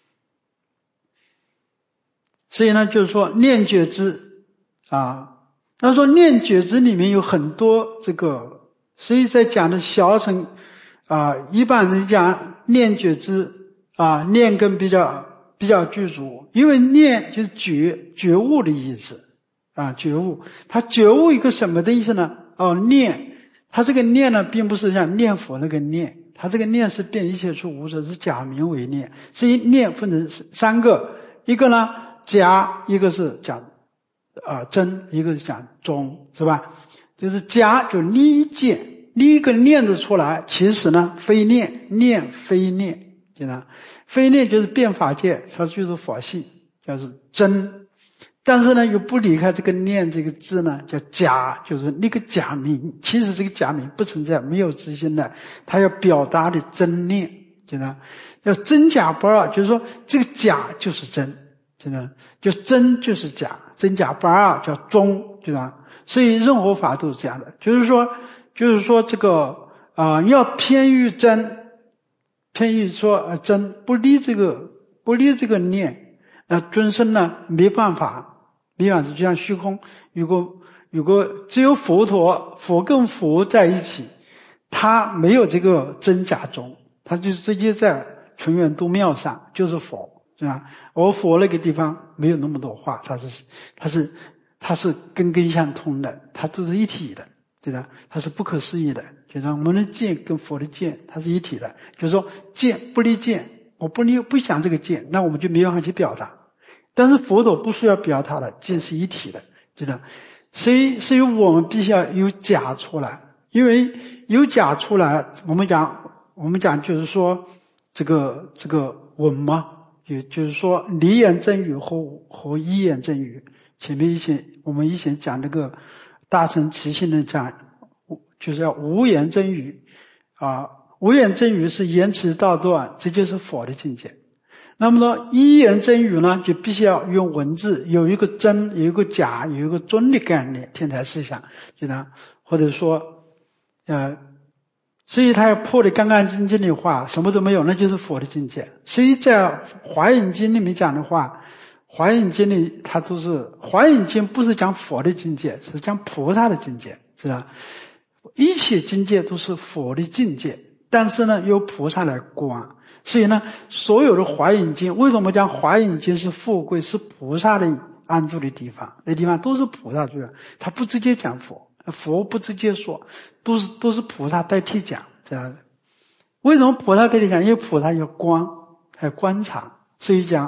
所以呢就是说念觉支那说念觉支里面有很多这个，所以在讲的小乘一般人讲念觉支念根比较具足，因为念就是觉悟的意思觉悟，它觉悟一个什么的意思呢？念，它这个念呢并不是像念佛那个念，它这个念是变一切处无着，是假名为念。所以念分成三个，一个呢假，一个是讲真，一个是讲中，是吧？就是假就立见，立一个念字出来，其实呢非念，念非念，知道？非念就是变法界，它就是佛性，叫做真。但是呢又不离开这个念这个字呢，叫假，就是那个假名，其实这个假名不存在，没有自性的，它要表达的真念，知道？要真假不二，就是说这个假就是真，知道？就真就是假，真假不二叫中，知道？所以任何法都是这样的，就是说这个要偏于真，偏于说真，不离这个念，那尊生呢没办法，就像虚空，如果只有佛跟佛在一起，他没有这个真假中，他就直接在纯元度妙上就是佛，是吧？而佛那个地方没有那么多话，它是根相通的，它都是一体的，对吧？它是不可思议的，就像我们的见跟佛的见它是一体的，就是说见不离见，我不想这个见，那我们就没办法去表达。但是佛陀不需要表达的，见是一体的，知道？所以我们必须要有假出来，因为有假出来，我们讲就是说这个文嘛，也就是说离言真语和一言真语。前面我们以前讲那个大乘起信的讲，就是要无言真语无言真语是言辞道断，这就是佛的境界。那么呢一言真语呢，就必须要用文字，有一个真，有一个假，有一个尊的概念，天台思想，知道？或者说所以他要破得干干净净的话，什么都没有，那就是佛的境界。所以在华严经里面讲的话，华严经里它都是，华严经不是讲佛的境界，是讲菩萨的境界，是吧？一切境界都是佛的境界，但是呢由菩萨来观。所以呢所有的华严经，为什么讲华严经是富贵，是菩萨的安住的地方，那地方都是菩萨住的，他不直接讲佛不直接说，都是菩萨代替讲，这样。为什么菩萨代替讲？因为菩萨要观，还观察，所以讲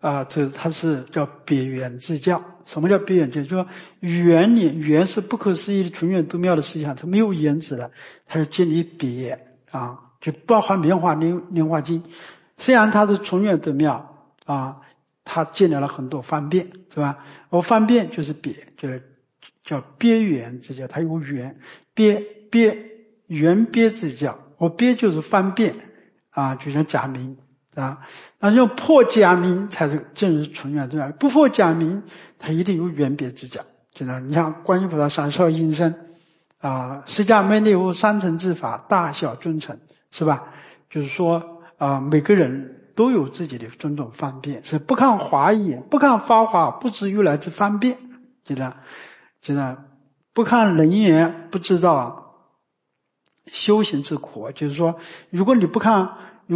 它是叫别圆之教。什么叫别圆之教？就是说圆是不可思议的纯圆度妙的思想，它没有言辞的，它就建立别就包含棉花莲花经，虽然它是纯圆度妙它建立了很多方便，是吧？而方便就是别，叫别圆之教，它有圆圆别之教，而别就是方便就像假名那用破假名才是正是纯圆度妙，不破假名它一定有圆别之教。你像观音菩萨闪烁音声释迦牟尼佛三乘之法大小尊称，是吧？就是说每个人都有自己的种种方便，是不看华义，不看法华，不知如来之方便，记得不看人言，不知道修行之苦。就是说如果你不看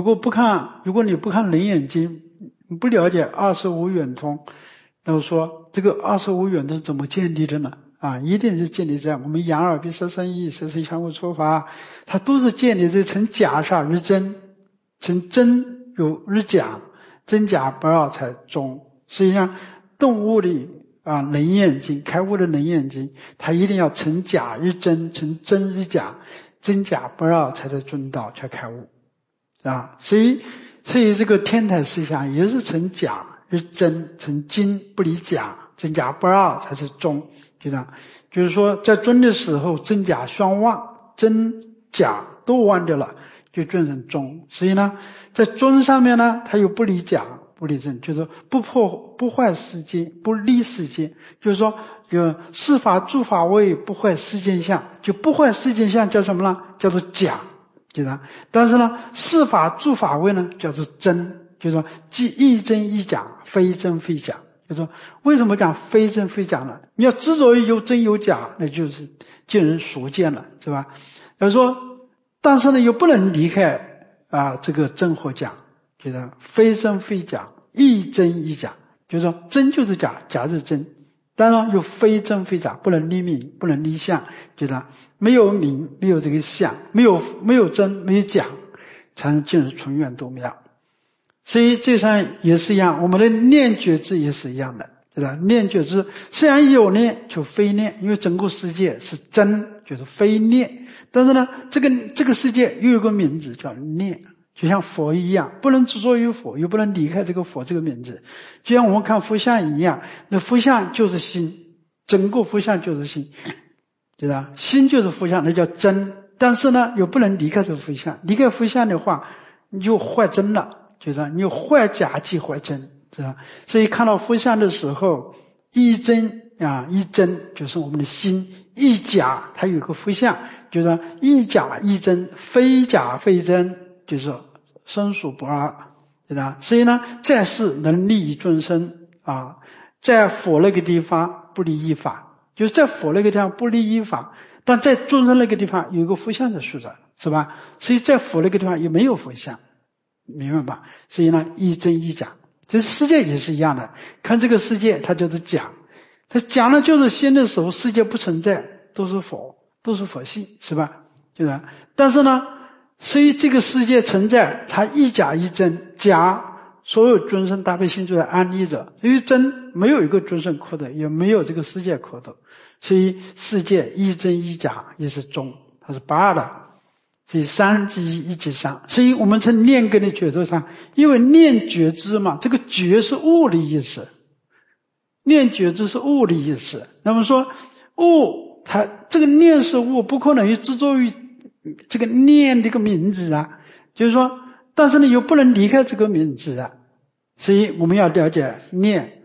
人眼经，不了解25圆通，那么说这个25圆通怎么建立的呢？一定是建立在我们眼耳鼻舌身意色相互触法，它都是建立在从假上入真，从真入假，真假不二才中。实际上动物的人眼经，开悟的人眼经，它一定要从假入真，从真入假，真假不二才是中道，才开悟所以这个天台思想也是从假入真，从真不离假，真假不二才是中。就是说在中的时候真假双忘，真假都忘掉了，就变成中。所以呢在中上面呢，它又不离假不离真，就是不坏世间，不离世间，就是说就事法诸法位不坏世间相，就不坏世间相叫什么呢？叫做假。但是呢事法诸法位呢叫做真，就是说即一真一假，非真非假。就是说为什么讲非真非假呢？你要执着于有真有假，那就是见人俗见了，是吧？要说但是呢又不能离开这个真和假，就是非真非假，一真一假，就是说真就是假，假是真，当然又非真非假，不能离名，不能离相，就是没有名，没有这个相，没有真，没有假，才能进入纯圆度妙。所以这上也是一样，我们的念觉知也是一样的，念觉知虽然有念就非念，因为整个世界是真，就是非念。但是呢这个世界又有个名字叫念，就像佛一样，不能执着于佛，又不能离开这个佛这个名字。就像我们看佛像一样，那佛像就是心，整个佛像就是心，心就是佛像，那叫真。但是呢又不能离开这个佛像，离开佛像的话你就坏真了，就是你坏假即坏真，是吧？所以看到佛像的时候，一真一真就是我们的心，一假它有个佛像，就是一假一真，非假非真，就是生属不二，对吧？所以呢在世能利益众生在佛那个地方不离依法，就是在佛那个地方不离依法，但在众生那个地方有一个佛像的树着，是吧？所以在佛那个地方也没有佛像，明白吧？所以呢一真一假，就是世界也是一样的，看这个世界它就是假，它讲了就是心的时候世界不存在，都是佛性，是吧？就是但是呢所以这个世界存在，它一假一真，假所有众生大悲心就在安立着，因为真没有一个众生可得，也没有这个世界可得，所以世界一真一假也是中，它是不二的。所以三即一，一即三。所以我们从念根的觉知上，因为念觉知嘛，这个觉是物的意思，念觉知是物的意思。那么说物，它这个念是物，不可能执着于这个念这个名字就是说但是呢又不能离开这个名字所以我们要了解念，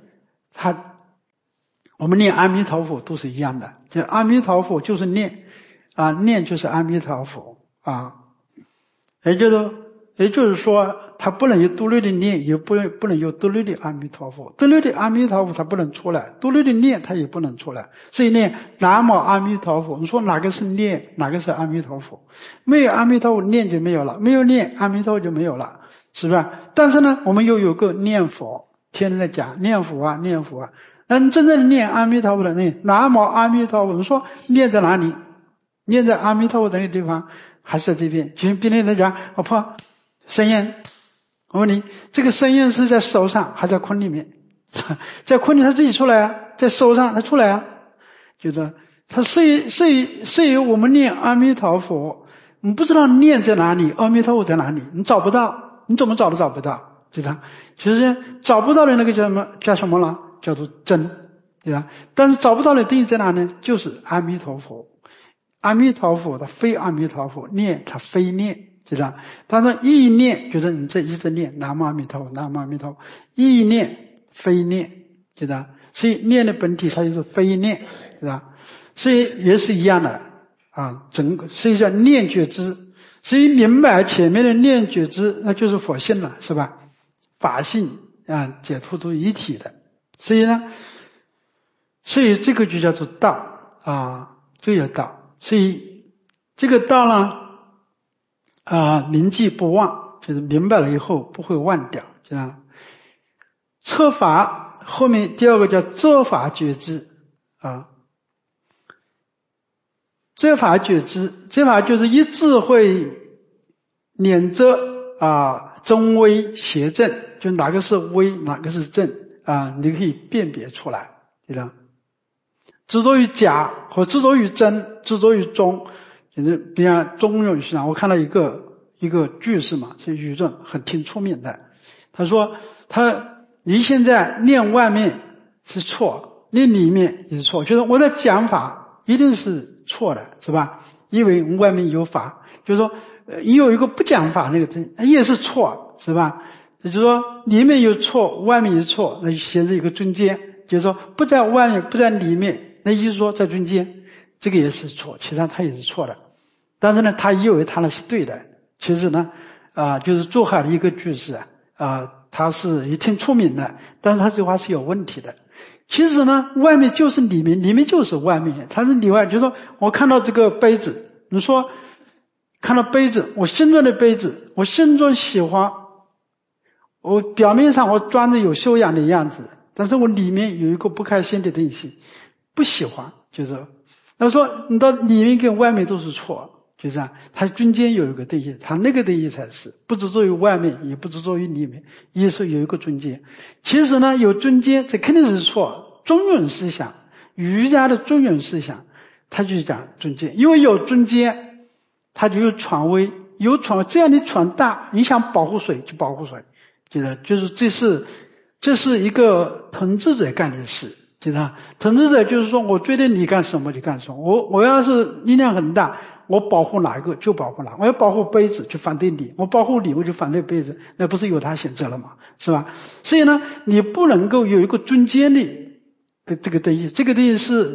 我们念阿弥陀佛都是一样的，就阿弥陀佛就是念念就是阿弥陀佛也就是说它不能有独立的念，也不能有独立的阿弥陀佛，独立的阿弥陀佛它不能出来，独立的念它也不能出来。所以念南无阿弥陀佛，你说哪个是念，哪个是阿弥陀佛？没有阿弥陀佛念就没有了，没有念阿弥陀佛就没有了，是吧？但是呢我们又有个念佛，天天在讲念佛念佛那真正念阿弥陀佛的念南无阿弥陀佛，你说念在哪里？念在阿弥陀佛的那个地方还是在这边？就像别人来讲我怕声音我问你，这个声音是在手上还在坤里面？在坤里他自己出来啊，在手上他出来啊。觉得他是以我们念阿弥陀佛，你不知道念在哪里，阿弥陀佛在哪里，你找不到，你怎么找都找不到，对吧？其实找不到的那个叫什么了？叫做真，对吧？但是找不到的定义在哪呢？就是阿弥陀佛。阿弥陀佛它非阿弥陀佛，念它非念，对吧？但是意念就是你这一直念南无阿弥陀佛，南无阿弥陀佛，意念非念，对吧？所以念的本体它就是非念，对吧？所以也是一样的啊，所以叫念觉知。所以明白前面的念觉知，那就是佛性了，是吧？法性啊，解脱都一体的。所以呢，所以这个就叫做道啊，这个叫道。所以这个道呢铭记不忘，就是明白了以后不会忘掉，这样。测法后面第二个叫遮法觉知啊，遮法觉知，遮法就是以智慧念遮中微邪正，就哪个是微哪个是正啊，你可以辨别出来，对吧？执着于假和执着于真，执着于中，就是比方中庸学上，我看到一个句式嘛，是舆论挺出名的。他说你现在念外面是错，念里面也是错，就是我的讲法一定是错的，是吧？因为外面有法，就是说你有一个不讲法那个也是错，是吧？也就是说里面有错，外面有错，那就显示一个中间，就是说不在外面不在里面。那也就是说在中间，这个也是错，其实上他也是错的。但是呢，他以为他那是对的，其实呢就是珠海的一个句式他是也挺出名的，但是他这句话是有问题的。其实呢，外面就是里面，里面就是外面，它是里外。就是说我看到这个杯子，你说看到杯子，我心中的杯子，我心中喜欢，我表面上我装着有修养的样子，但是我里面有一个不开心的东西，不喜欢，就是他说你到里面跟外面都是错，就这样，它中间有一个对义，它那个对义才是不执着于外面，也不执着于里面，也是有一个中间。其实呢，有中间这肯定是错，中庸思想，儒家的中庸思想，他就讲中间，因为有中间，它就有权威，有权威，这样你权大，你想保护谁就保护谁，就是这是一个统治者干的事。对吧？统治者就是说我觉得你干什么就干什么，我要是力量很大，我保护哪一个就保护哪，我要保护杯子就反对你，我保护你我就反对杯子，那不是由他选择了吗？是吧？所以呢，你不能够有一个中间的这个东西，这个东西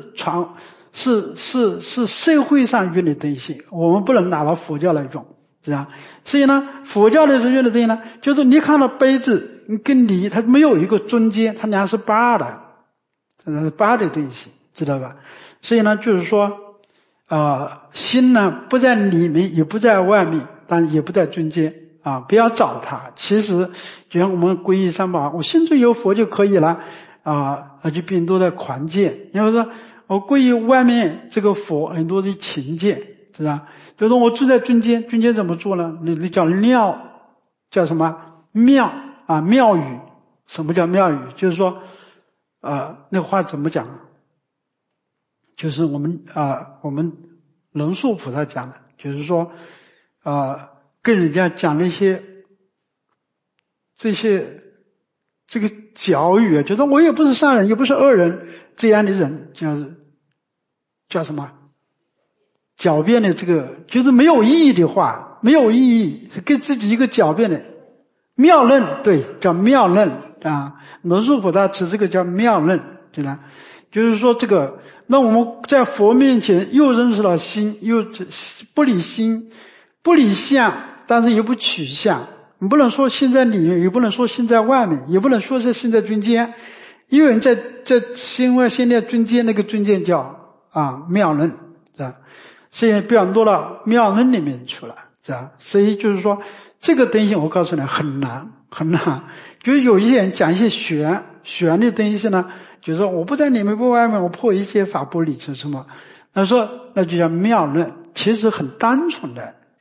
是社会上用的东西，我们不能拿到佛教来用，是吧？所以呢，佛教的用的东西呢，就是你看到杯子跟你它没有一个中间，它俩是八的。八的东西，知道吧？所以呢，就是说心呢不在里面，也不在外面，但也不在中间不要找它。其实就像我们皈依三宝，我心中有佛就可以了就变多的狂见。因为说我皈依外面这个佛，很多的情见，是吧？就是说我住在中间，中间怎么住呢？你叫叫什么妙妙语？什么叫妙语？就是说那话怎么讲？就是我们龙树菩萨讲的，就是说跟人家讲那些这个教育就是我也不是善人，也不是恶人，这样的人叫什么？狡辩的这个就是没有意义的话，没有意义，是给自己一个狡辩的妙论，对，叫妙论。龙树菩萨持这个叫妙论，对吧？就是说这个，那我们在佛面前又认识了心，又不离心，不离相，但是也不取相。你不能说心在里面，也不能说心在外面，也不能说是心在中间，因为在心外心在中间，那个中间叫妙论，是吧？所以表露到妙论里面去了，是吧？所以就是说这个东西我告诉你很难很难，就是有一些人讲一些玄的东西呢，就是说我不在里面不外面，我破一切法不理成什么，他说那就叫妙论，其实很单纯的，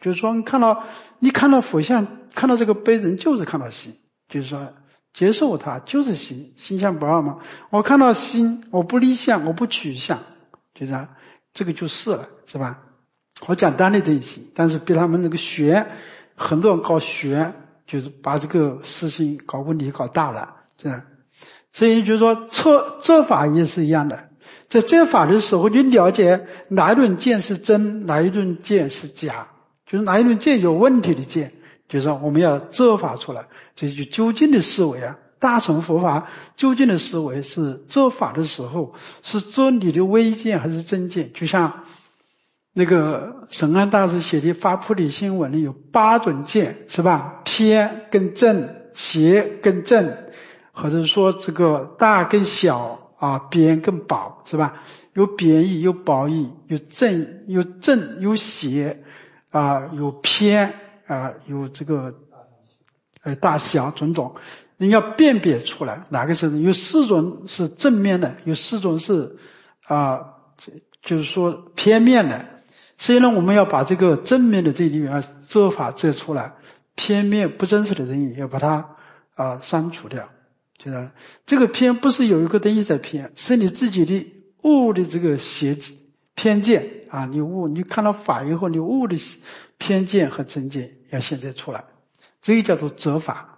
就是说你看到佛像，看到这个杯子就是看到心，就是说接受它就是心，心相不二嘛。我看到心，我不离相，我不取相，就是这个就是了，是吧？我简单的东西，但是比他们那个学，很多人搞学，就是把这个事情搞问题搞大了，是吧？所以就是说这法也是一样的，在这法的时候，你了解哪一种见是真，哪一种见是假，就是哪一种见有问题的见，就是说我们要这法出来，这就究竟的思维啊。大乘佛法究竟的思维是这法的时候，是这你的微见还是真见？就像那个沈安大师写的《发菩提心文》里有8种见，是吧？偏跟正，邪跟正，或者说这个大跟小啊，扁跟薄，是吧？有贬义，有褒义，有正，有邪啊，有偏啊，有这个大小种种，你要辨别出来哪个是有4种是正面的，有4种是就是说偏面的。所以呢，我们要把这个正面的这里面遮法遮出来，偏面不真实的东西要把它删除掉。就是这个偏不是有一个东西在偏，是你自己的悟的这个偏见啊，你看到法以后，你悟的偏见和真见要现在出来，这个叫做遮法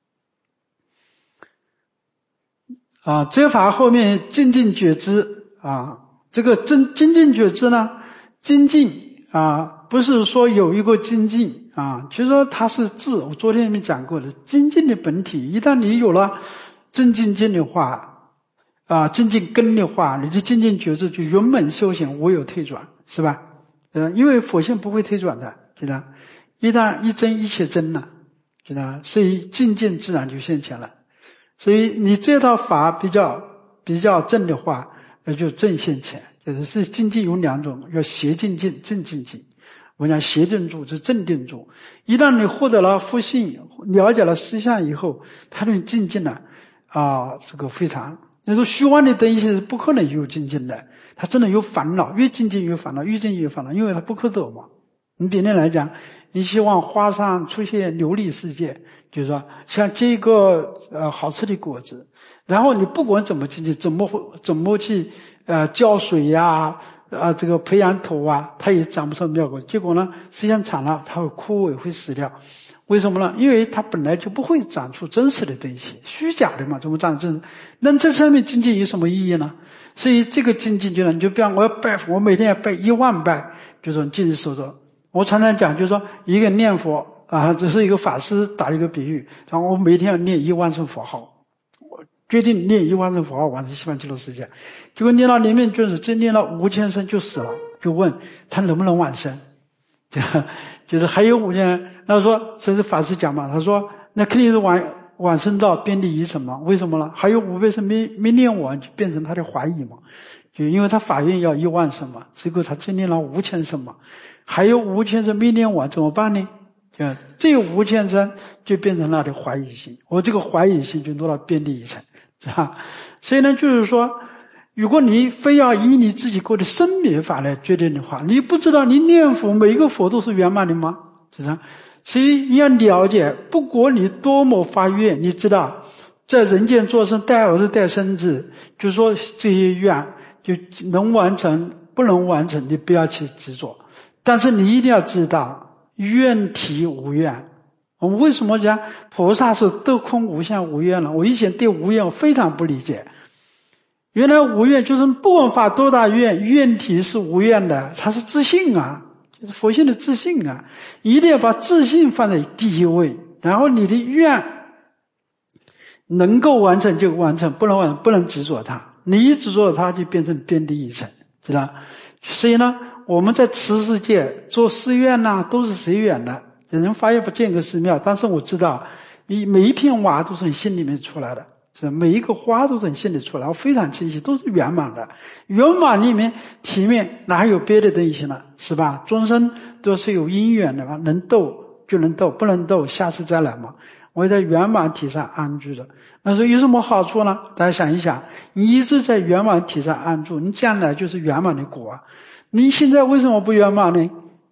啊。遮法后面精进觉知啊，这个精进觉知呢，精进啊，不是说有一个精进啊，就是说它是智。我昨天也没讲过的，精进的本体，一旦你有了正精进的话啊，精进根的话，你的精进觉知就圆满修行，无有退转，是吧？因为佛性不会退转的，知道？一旦一真一切真了，知道？所以精进自然就现前了。所以你这套法比较正的话，那就正现前。就是精进有2种，要邪精进、正精进。我讲邪定住是正定住，一旦你获得了佛性，了解了实相以后，他的精进呢这个非常。你说虚妄的东西是不可能有精进的，他真的有烦恼，越精进越烦恼，越精进越烦恼，因为他不可得嘛。你比例来讲，你希望花上出现琉璃世界，就是说像这个好吃的果子，然后你不管怎么精进，怎么去浇水呀这个培养土啊，它也长不出妙果。结果呢，时间长了它会枯萎，会死掉。为什么呢？因为它本来就不会长出真实的东西，虚假的嘛，怎么长真实？那这上面精进有什么意义呢？所以这个精进就呢，你就比方我要拜佛，我每天要拜1万拜，就是说精进守着。我常常讲，就是说一个念佛啊，这是一个法师打了一个比喻，然后我每天要念1万声佛号，我决定念1万声佛号完成西方极乐世界。结果念到里面就是真念了5000声就死了，就问他能不能往生，就是还有5000。那说这是法师讲嘛，他说那肯定是往生到遍地一层嘛，为什么呢？还有500声没念完，就变成他的怀疑嘛，就因为他法愿要1万声嘛，结果他只念了5000声嘛，还有5000声没念完怎么办呢？这5000声就变成了他的怀疑心，我这个怀疑心就落到遍地一层，是吧？所以呢，就是说如果你非要以你自己过的生灭法来决定的话，你不知道你念佛每一个佛都是圆满的吗？是吧？所以你要了解，不管你多么发愿，你知道在人间做生带儿子带孙子，就是说这些愿就能完成不能完成你不要去执着，但是你一定要知道愿体无愿。我们为什么讲菩萨是得空无相无愿呢？我以前对无愿我非常不理解，原来无愿就是不管发多大愿，愿体是无愿的，它是自信啊，就是佛性的自信啊，一定要把自信放在第一位，然后你的愿能够完成就完成，不能完成不能执着它，你一执着它就变成遍地一尘，知道？所以呢，我们在持世界做寺院呐，都是随缘的。有人发愿不建个寺庙，但是我知道每一片瓦都是你心里面出来的，是每一个花都是你心里出来，我非常清晰，都是圆满的。圆满里面体面哪有别的东西呢？是吧？众生都是有因缘的嘛，能斗就能斗，不能斗下次再来嘛。我在圆满体上安住着，那说有什么好处呢？大家想一想，你一直在圆满体上安住，你将来就是圆满的果啊。你现在为什么不圆满呢？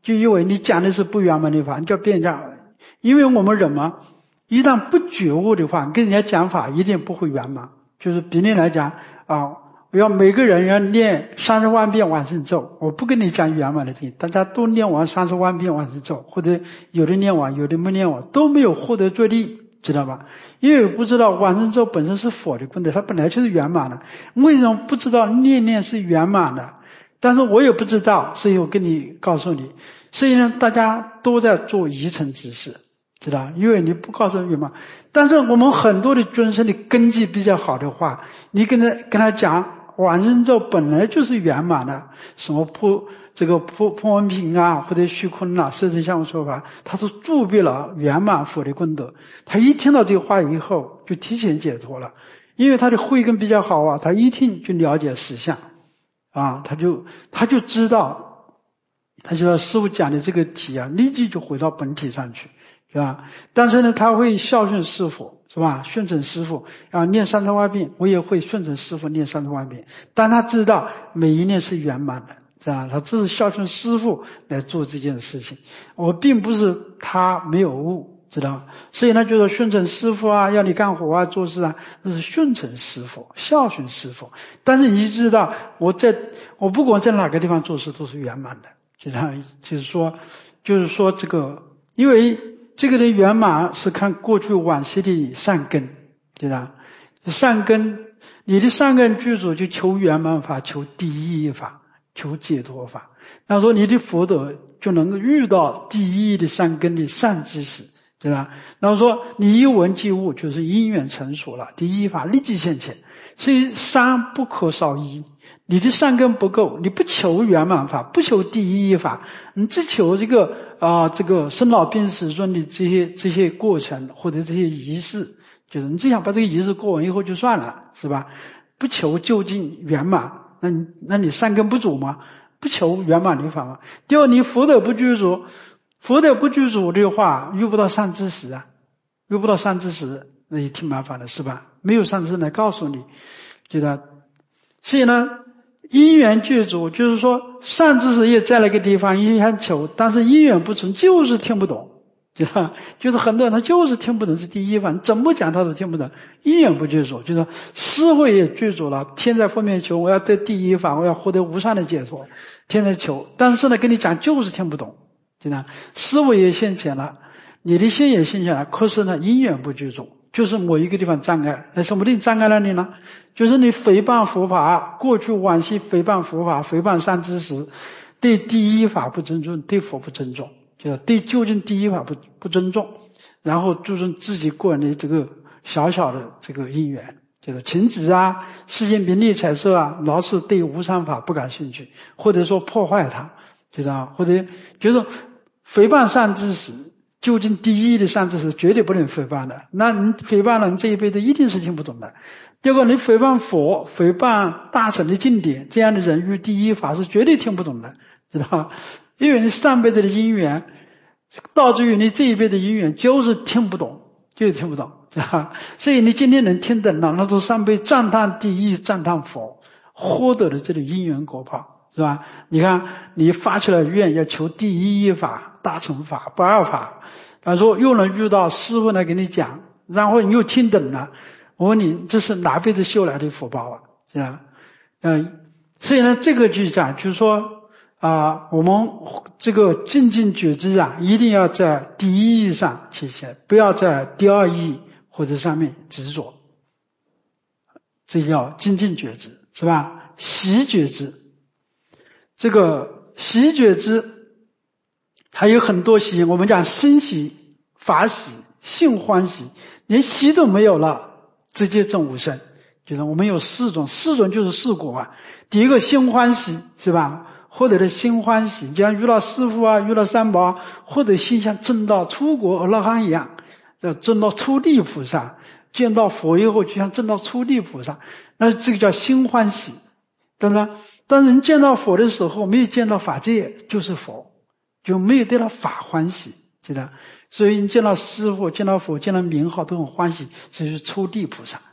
就因为你讲的是不圆满的法，你就要变讲，因为我们人嘛，一旦不觉悟的话，跟人家讲法一定不会圆满。就是比例来讲啊，我要每个人要念30万遍往生咒，我不跟你讲圆满的定义，大家都念完30万遍往生咒，或者有的念完，有的没念完，都没有获得最利，知道吧？因为不知道往生咒本身是佛的功德，它本来就是圆满的，为什么不知道念是圆满的？但是我也不知道，所以我跟你告诉你，所以呢，大家都在做疑成之事，知道？因为你不告诉圆满，但是我们很多的尊生的根基比较好的话，你跟他讲往生咒本来就是圆满的，什么破文品啊，或者虚空啊，色身相说法，他都铸别了圆满佛的功德。他一听到这个话以后，就提前解脱了，因为他的慧根比较好啊，他一听就了解实相啊，他就知道师父讲的这个体啊，立即就回到本体上去，是吧？但是呢，他会孝顺师父，是吧？顺承师父啊，念30万遍，我也会顺承师父念30万遍。但他知道每一念是圆满的，是吧？他这是孝顺师父来做这件事情，我并不是他没有悟，知道吗？所以呢，就说顺承师父啊，要你干活啊，做事啊，这是顺承师父，孝顺师父。但是你知道，我不管在哪个地方做事都是圆满的，就是说这个，因为这个的圆满是看过去往昔的善根，知道？善根，你的善根具足，就求圆满法，求第一义法，求解脱法。那说你的福德就能够遇到第一义的善根的善知识，对吧？那么说你一闻即悟，就是因缘成熟了，第一义法立即现前。所以三不可少一，你的善根不够，你不求圆满法，不求第一义法，你只求这个生老病死中的这些过程或者这些仪式，就是你只想把这个仪式过完以后就算了，是吧？不求究竟圆满，那你善根不足吗？不求圆满的法吗？第二，你福德不具足的话，遇不到善知识啊，遇不到善知识，那也挺麻烦的，是吧？没有善知识来告诉你，觉得，所以呢，因缘具足，就是说善知识也在那个地方也想求，但是因缘不存，就是听不懂，就是很多人他就是听不懂是第一法，怎么讲他都听不懂，因缘不具足，就是说思维也具足了，天在后面求，我要得第一法，我要获得无上的解脱，天在求，但是呢跟你讲就是听不懂，思维也现前了，你的心也现前了，可是呢因缘不具足，就是某一个地方障碍。那什么地方障碍了你呢？就是你诽谤佛法，过去往昔诽谤佛法，诽谤善知识，对第一法不尊重，对佛不尊重，就是对究竟第一法不尊重，然后注重自己个人的这个小小的这个因缘，就是情执啊，世间名利财色啊，老是对无上法不感兴趣，或者说破坏它，或者就是诽谤善知识，究竟第一的善知识绝对不能诽谤的，那你诽谤了，你这一辈子一定是听不懂的。结果你诽谤佛，诽谤大乘的经典，这样的人与第一法是绝对听不懂的，知道？因为你上辈子的因缘导致于你这一辈子的因缘就是听不懂，就是听不懂，知道？所以你今天能听懂了，那都上辈赞叹第一，赞叹佛，获得了这个因缘果报，是吧？你看你发起了愿要求第一法、大乘法、不二法，他说又能遇到师父来给你讲，然后你又听懂了，我问你这是哪辈子修来的福报啊？是吧？所以呢这个就讲就是说我们这个精进觉知啊，一定要在第一义上体现，不要在第二义或者上面执着，这叫精进觉知，是吧？喜觉知，这个喜觉知还有很多喜，我们讲身喜、法喜、性欢喜，连喜都没有了，直接证无生。就是我们有四种就是四果啊。第一个心欢喜，是吧？获得的心欢喜，就像遇到师父啊，遇到三宝，或者心像证到出国阿罗汉一样，证到初地菩萨，见到佛以后就像证到初地菩萨，那这个叫心欢喜，对吧？当人见到佛的时候，没有见到法界就是佛，就没有对他法欢喜，知道？所以你见到师父、见到佛、见到名号都很欢喜，这就是初地菩萨。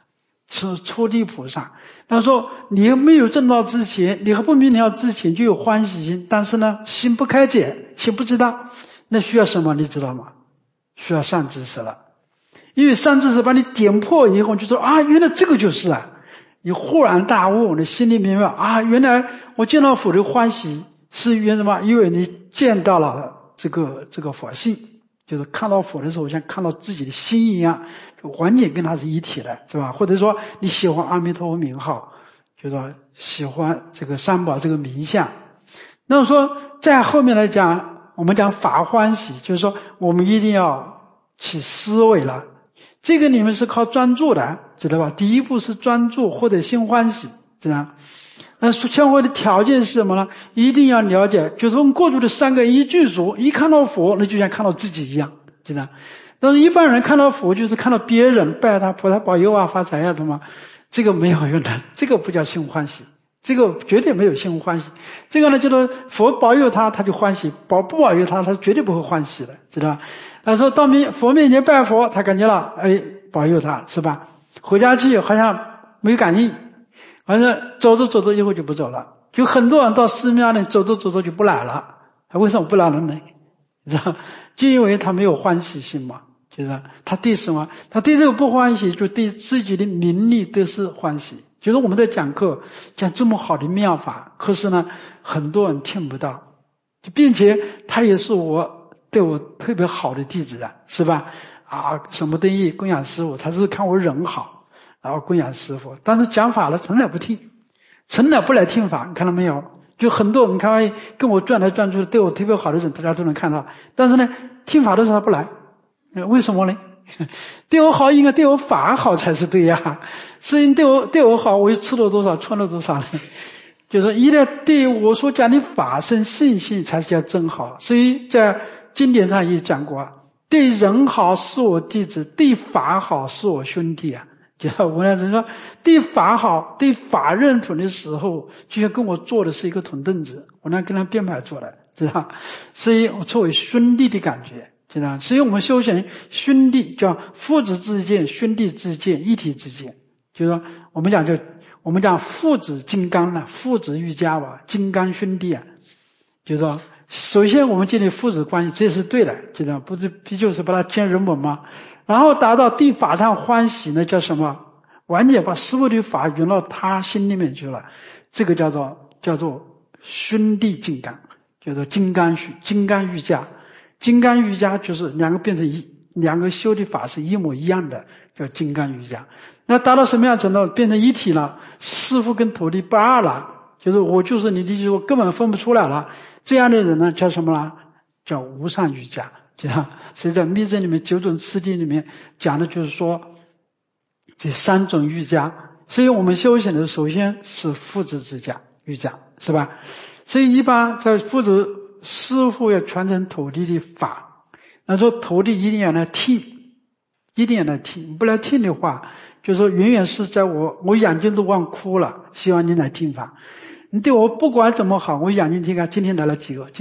是初地菩萨。他说你没有证道之前，你还不明了之前就有欢喜心，但是呢心不开解，心不知道，那需要什么你知道吗？需要善知识了。因为善知识把你点破以后，就说啊，原来这个就是啊，你豁然大悟，你心里明白啊，原来我见到佛的欢喜是因为什么？因为你见到了这个佛性，就是看到佛的时候像看到自己的心一样，就完全跟它是一体的，是吧？或者说你喜欢阿弥陀佛名号，就是说喜欢这个三宝这个名相。那么说在后面来讲，我们讲法欢喜，就是说我们一定要去思维了。这个你们是靠专注的，知道吧？第一步是专注或者心欢喜，知道。那相互的条件是什么呢？一定要了解，就是我们过去的三个一具足，一看到佛，那就像看到自己一样，知道。但是一般人看到佛就是看到别人拜他，菩萨保佑啊，发财啊，什么，这个没有用的，这个不叫心欢喜，这个绝对没有心欢喜。这个呢，就是佛保佑他，他就欢喜；不保佑他，他绝对不会欢喜的，知道吧？他说到佛面前拜佛，他感觉了，哎，保佑他，是吧？回家去好像没感应，反正走着走着以后就不走了。就很多人到寺庙里走着走着就不来了，为什么不来了呢？知道？就因为他没有欢喜心嘛，就是他对什么？他对这个不欢喜，就对自己的名利都是欢喜。就是我们在讲课讲这么好的妙法，可是呢，很多人听不到，并且他也是对我特别好的弟子啊，是吧？啊，什么东西供养师傅，他是看我人好，然后供养师傅，但是讲法了从来不听，从来不来听法，你看到没有？就很多人看跟我转来转去对我特别好的人，大家都能看到，但是呢，听法的时候他不来，为什么呢？对我好应该对我法好才是对呀，所以对我好，我又吃了多少，穿了多少呢？就是一定要对我所讲的法生信心，才是叫真好。所以在经典上也讲过，对人好是我弟子，对法好是我兄弟啊。就是无量人说，对法好，对法认同的时候，就像跟我坐的是一个铜凳子，我那跟他并排坐的，知道？所以我作为兄弟的感觉，知道？所以我们修行兄弟叫父子之间、兄弟之间、一体之间，就是说我们讲父子金刚呢，父子瑜伽吧，金刚兄弟啊，就是说首先我们建立父子关系，这是对的，就这样，不就是把它兼人本吗？然后达到对法上欢喜呢，叫什么？完全把师父的法融到他心里面去了，这个叫做兄弟金刚，叫做金刚瑜伽。金刚瑜伽就是两个变成两个修的法是一模一样的，叫金刚瑜伽。那达到什么样程度？变成一体了，师父跟徒弟不二了，就是我就是你的，就是我根本分不出来了。这样的人呢，叫什么呢？叫无上瑜伽。所以在密宗里面9种次第里面讲的就是说这3种瑜伽。所以我们修行的首先是父子之家瑜伽，是吧？所以一般在父子师父要传承徒弟的法，那说徒弟一定要来听，不来听的话，就是说远远是在我眼睛都望哭了，希望你来听法。你对我不管怎么好，我眼睛听看今天来了几个，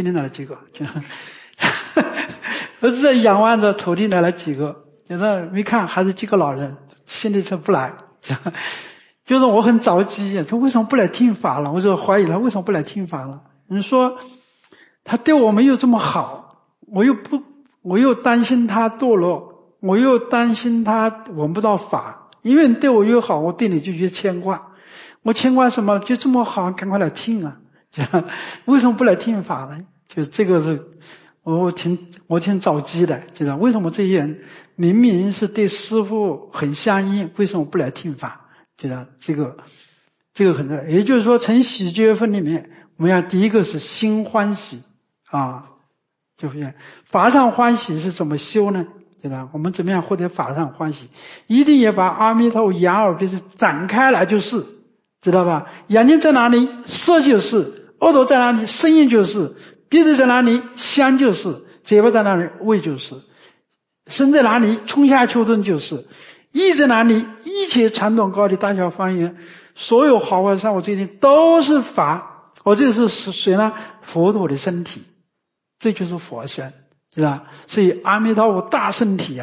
我是在仰望着徒弟来了几个，觉得没看还是几个老人，心里是不来，就是我很着急，他为什么不来听法了？我就怀疑他为什么不来听法了。你说他对我没有这么好，我又担心他堕落，我又担心他闻不到法，因为你对我越好，我对你就越牵挂。我牵挂什么？就这么好，赶快来听啊！为什么不来听法呢？就这个是我挺着急的，就是为什么这些人明明是对师父很相应，为什么不来听法？就是这个很重要。也就是说，从喜觉分里面，我们要第一个是心欢喜啊，就是法上欢喜是怎么修呢？对吧？我们怎么样获得法上欢喜？一定要把阿弥陀佛眼耳鼻舌展开来，就是知道吧？眼睛在哪里，色就是；耳朵在哪里，声音就是；鼻子在哪里，香就是；嘴巴在哪里，味就是；身在哪里，春夏秋冬就是；意在哪里，一切长短高低大小方圆，所有好坏善恶这些都是法。我这是谁呢？佛陀的身体，这就是佛身，是吧？所以阿弥陀佛大身体啊，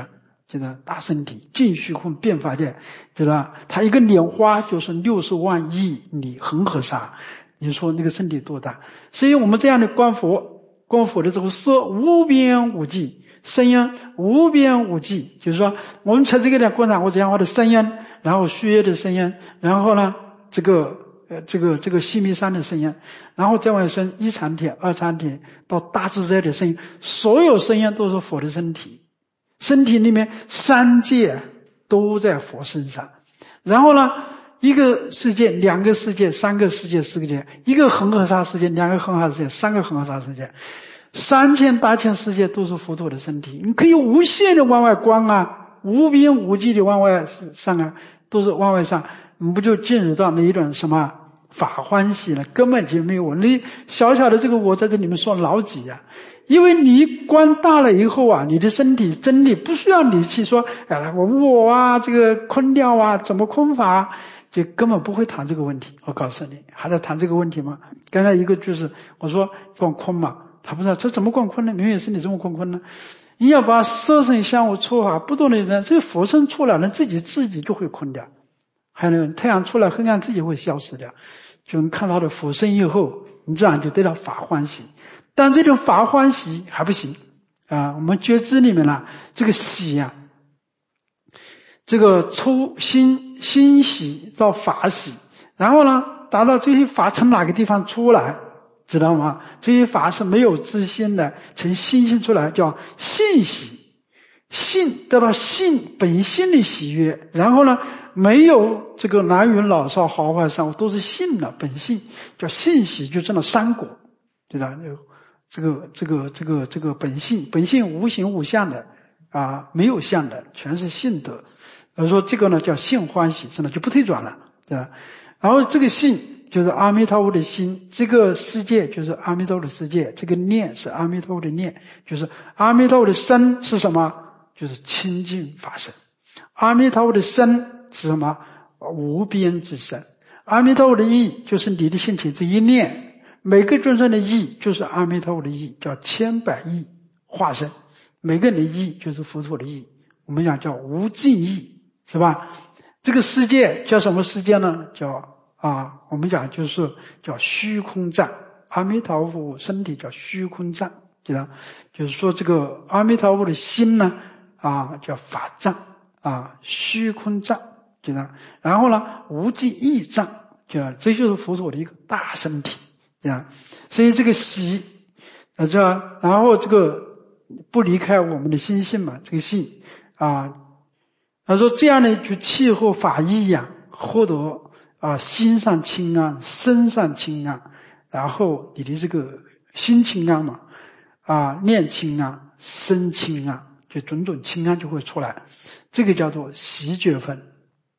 就是大身体，尽虚空遍法界，就是他一个莲花就是60万亿里恒河沙，你说那个身体多大？所以我们这样的观佛的时候，色无边无际，声音无边无际，就是说我们从这个来观察我这样的声音，然后虚叶的声音，然后呢这个须弥山的声音，然后再往生一禅体、二禅体到大自在的声音，所有声音都是佛的身体，身体里面三界都在佛身上。然后呢，一个世界、两个世界、三个世界、四个世界，一个恒河沙世界、两个恒河沙世界、三个恒河沙世界，3000、8000世界都是佛陀的身体，你可以无限的往外观啊，无边无际的往外上啊，都是往外上，你不就进入到那一种什么法欢喜了？根本就没有我，你小小的这个我在这里面说老几啊？因为你观大了以后啊，你的身体真理不需要你去说，我啊，这个空掉啊，怎么空法啊，就根本不会谈这个问题。我告诉你，还在谈这个问题吗？刚才一个就是我说观空嘛，他不知道这怎么观空呢？明明身体怎么观空呢？你要把色身香味触法不动的人，这佛身出来了，自己就会空掉。还有太阳出来，黑暗自己会消失掉。就你看到的佛身以后，你这样就得到法欢喜。但这种法欢喜还不行啊！我们觉知里面呢，这个喜啊，这个抽心喜到法喜，然后呢，达到这些法从哪个地方出来，知道吗？这些法是没有自心的，从心性出来，叫信喜。信得到信本性的喜悦，然后呢，没有这个男女老少好坏善恶，都是信了本性，叫信喜，就这种三果，对吧？这个本性无形无相的啊，没有相的，全是性德。说这个呢叫性欢喜，真的就不退转了，对吧？然后这个性就是阿弥陀佛的心，这个世界就是阿弥陀佛的世界，这个念是阿弥陀佛的念，就是阿弥陀佛的身是什么？就是清净法身。阿弥陀佛的身是什么？无边之身。阿弥陀佛的意就是你的性体这一念。每个众生的意就是阿弥陀佛的意，叫千百亿化身。每个人的意就是佛陀的意，我们讲叫无尽意，是吧？这个世界叫什么世界呢？叫我们讲就是叫虚空藏。阿弥陀佛身体叫虚空藏，就是说这个阿弥陀佛的心呢叫法藏虚空藏，然后呢无尽意藏，这就是佛陀的一个大身体。所以这个喜然后这个不离开我们的心性嘛，这个性他说这样的就气候法义一样，获得心上清安，身上清安，然后你的这个心清安嘛念清安，身清安，就种种清安就会出来，这个叫做喜觉分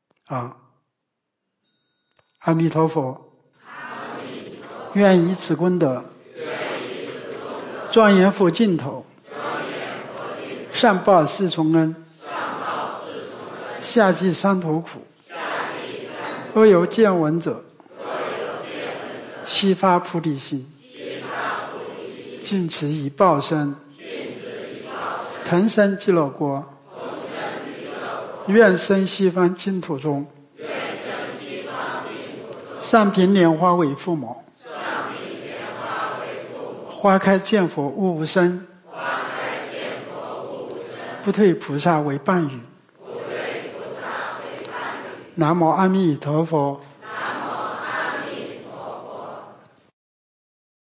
阿弥陀佛。愿以此功德，庄严佛净土，上报四重恩，下济三途苦。若有见闻者，悉发菩提心，尽此以报身，腾生极乐国，愿生西方净土中，上品莲花为父母，花开见佛悟无生，不退菩萨为伴侣。南无阿弥陀佛。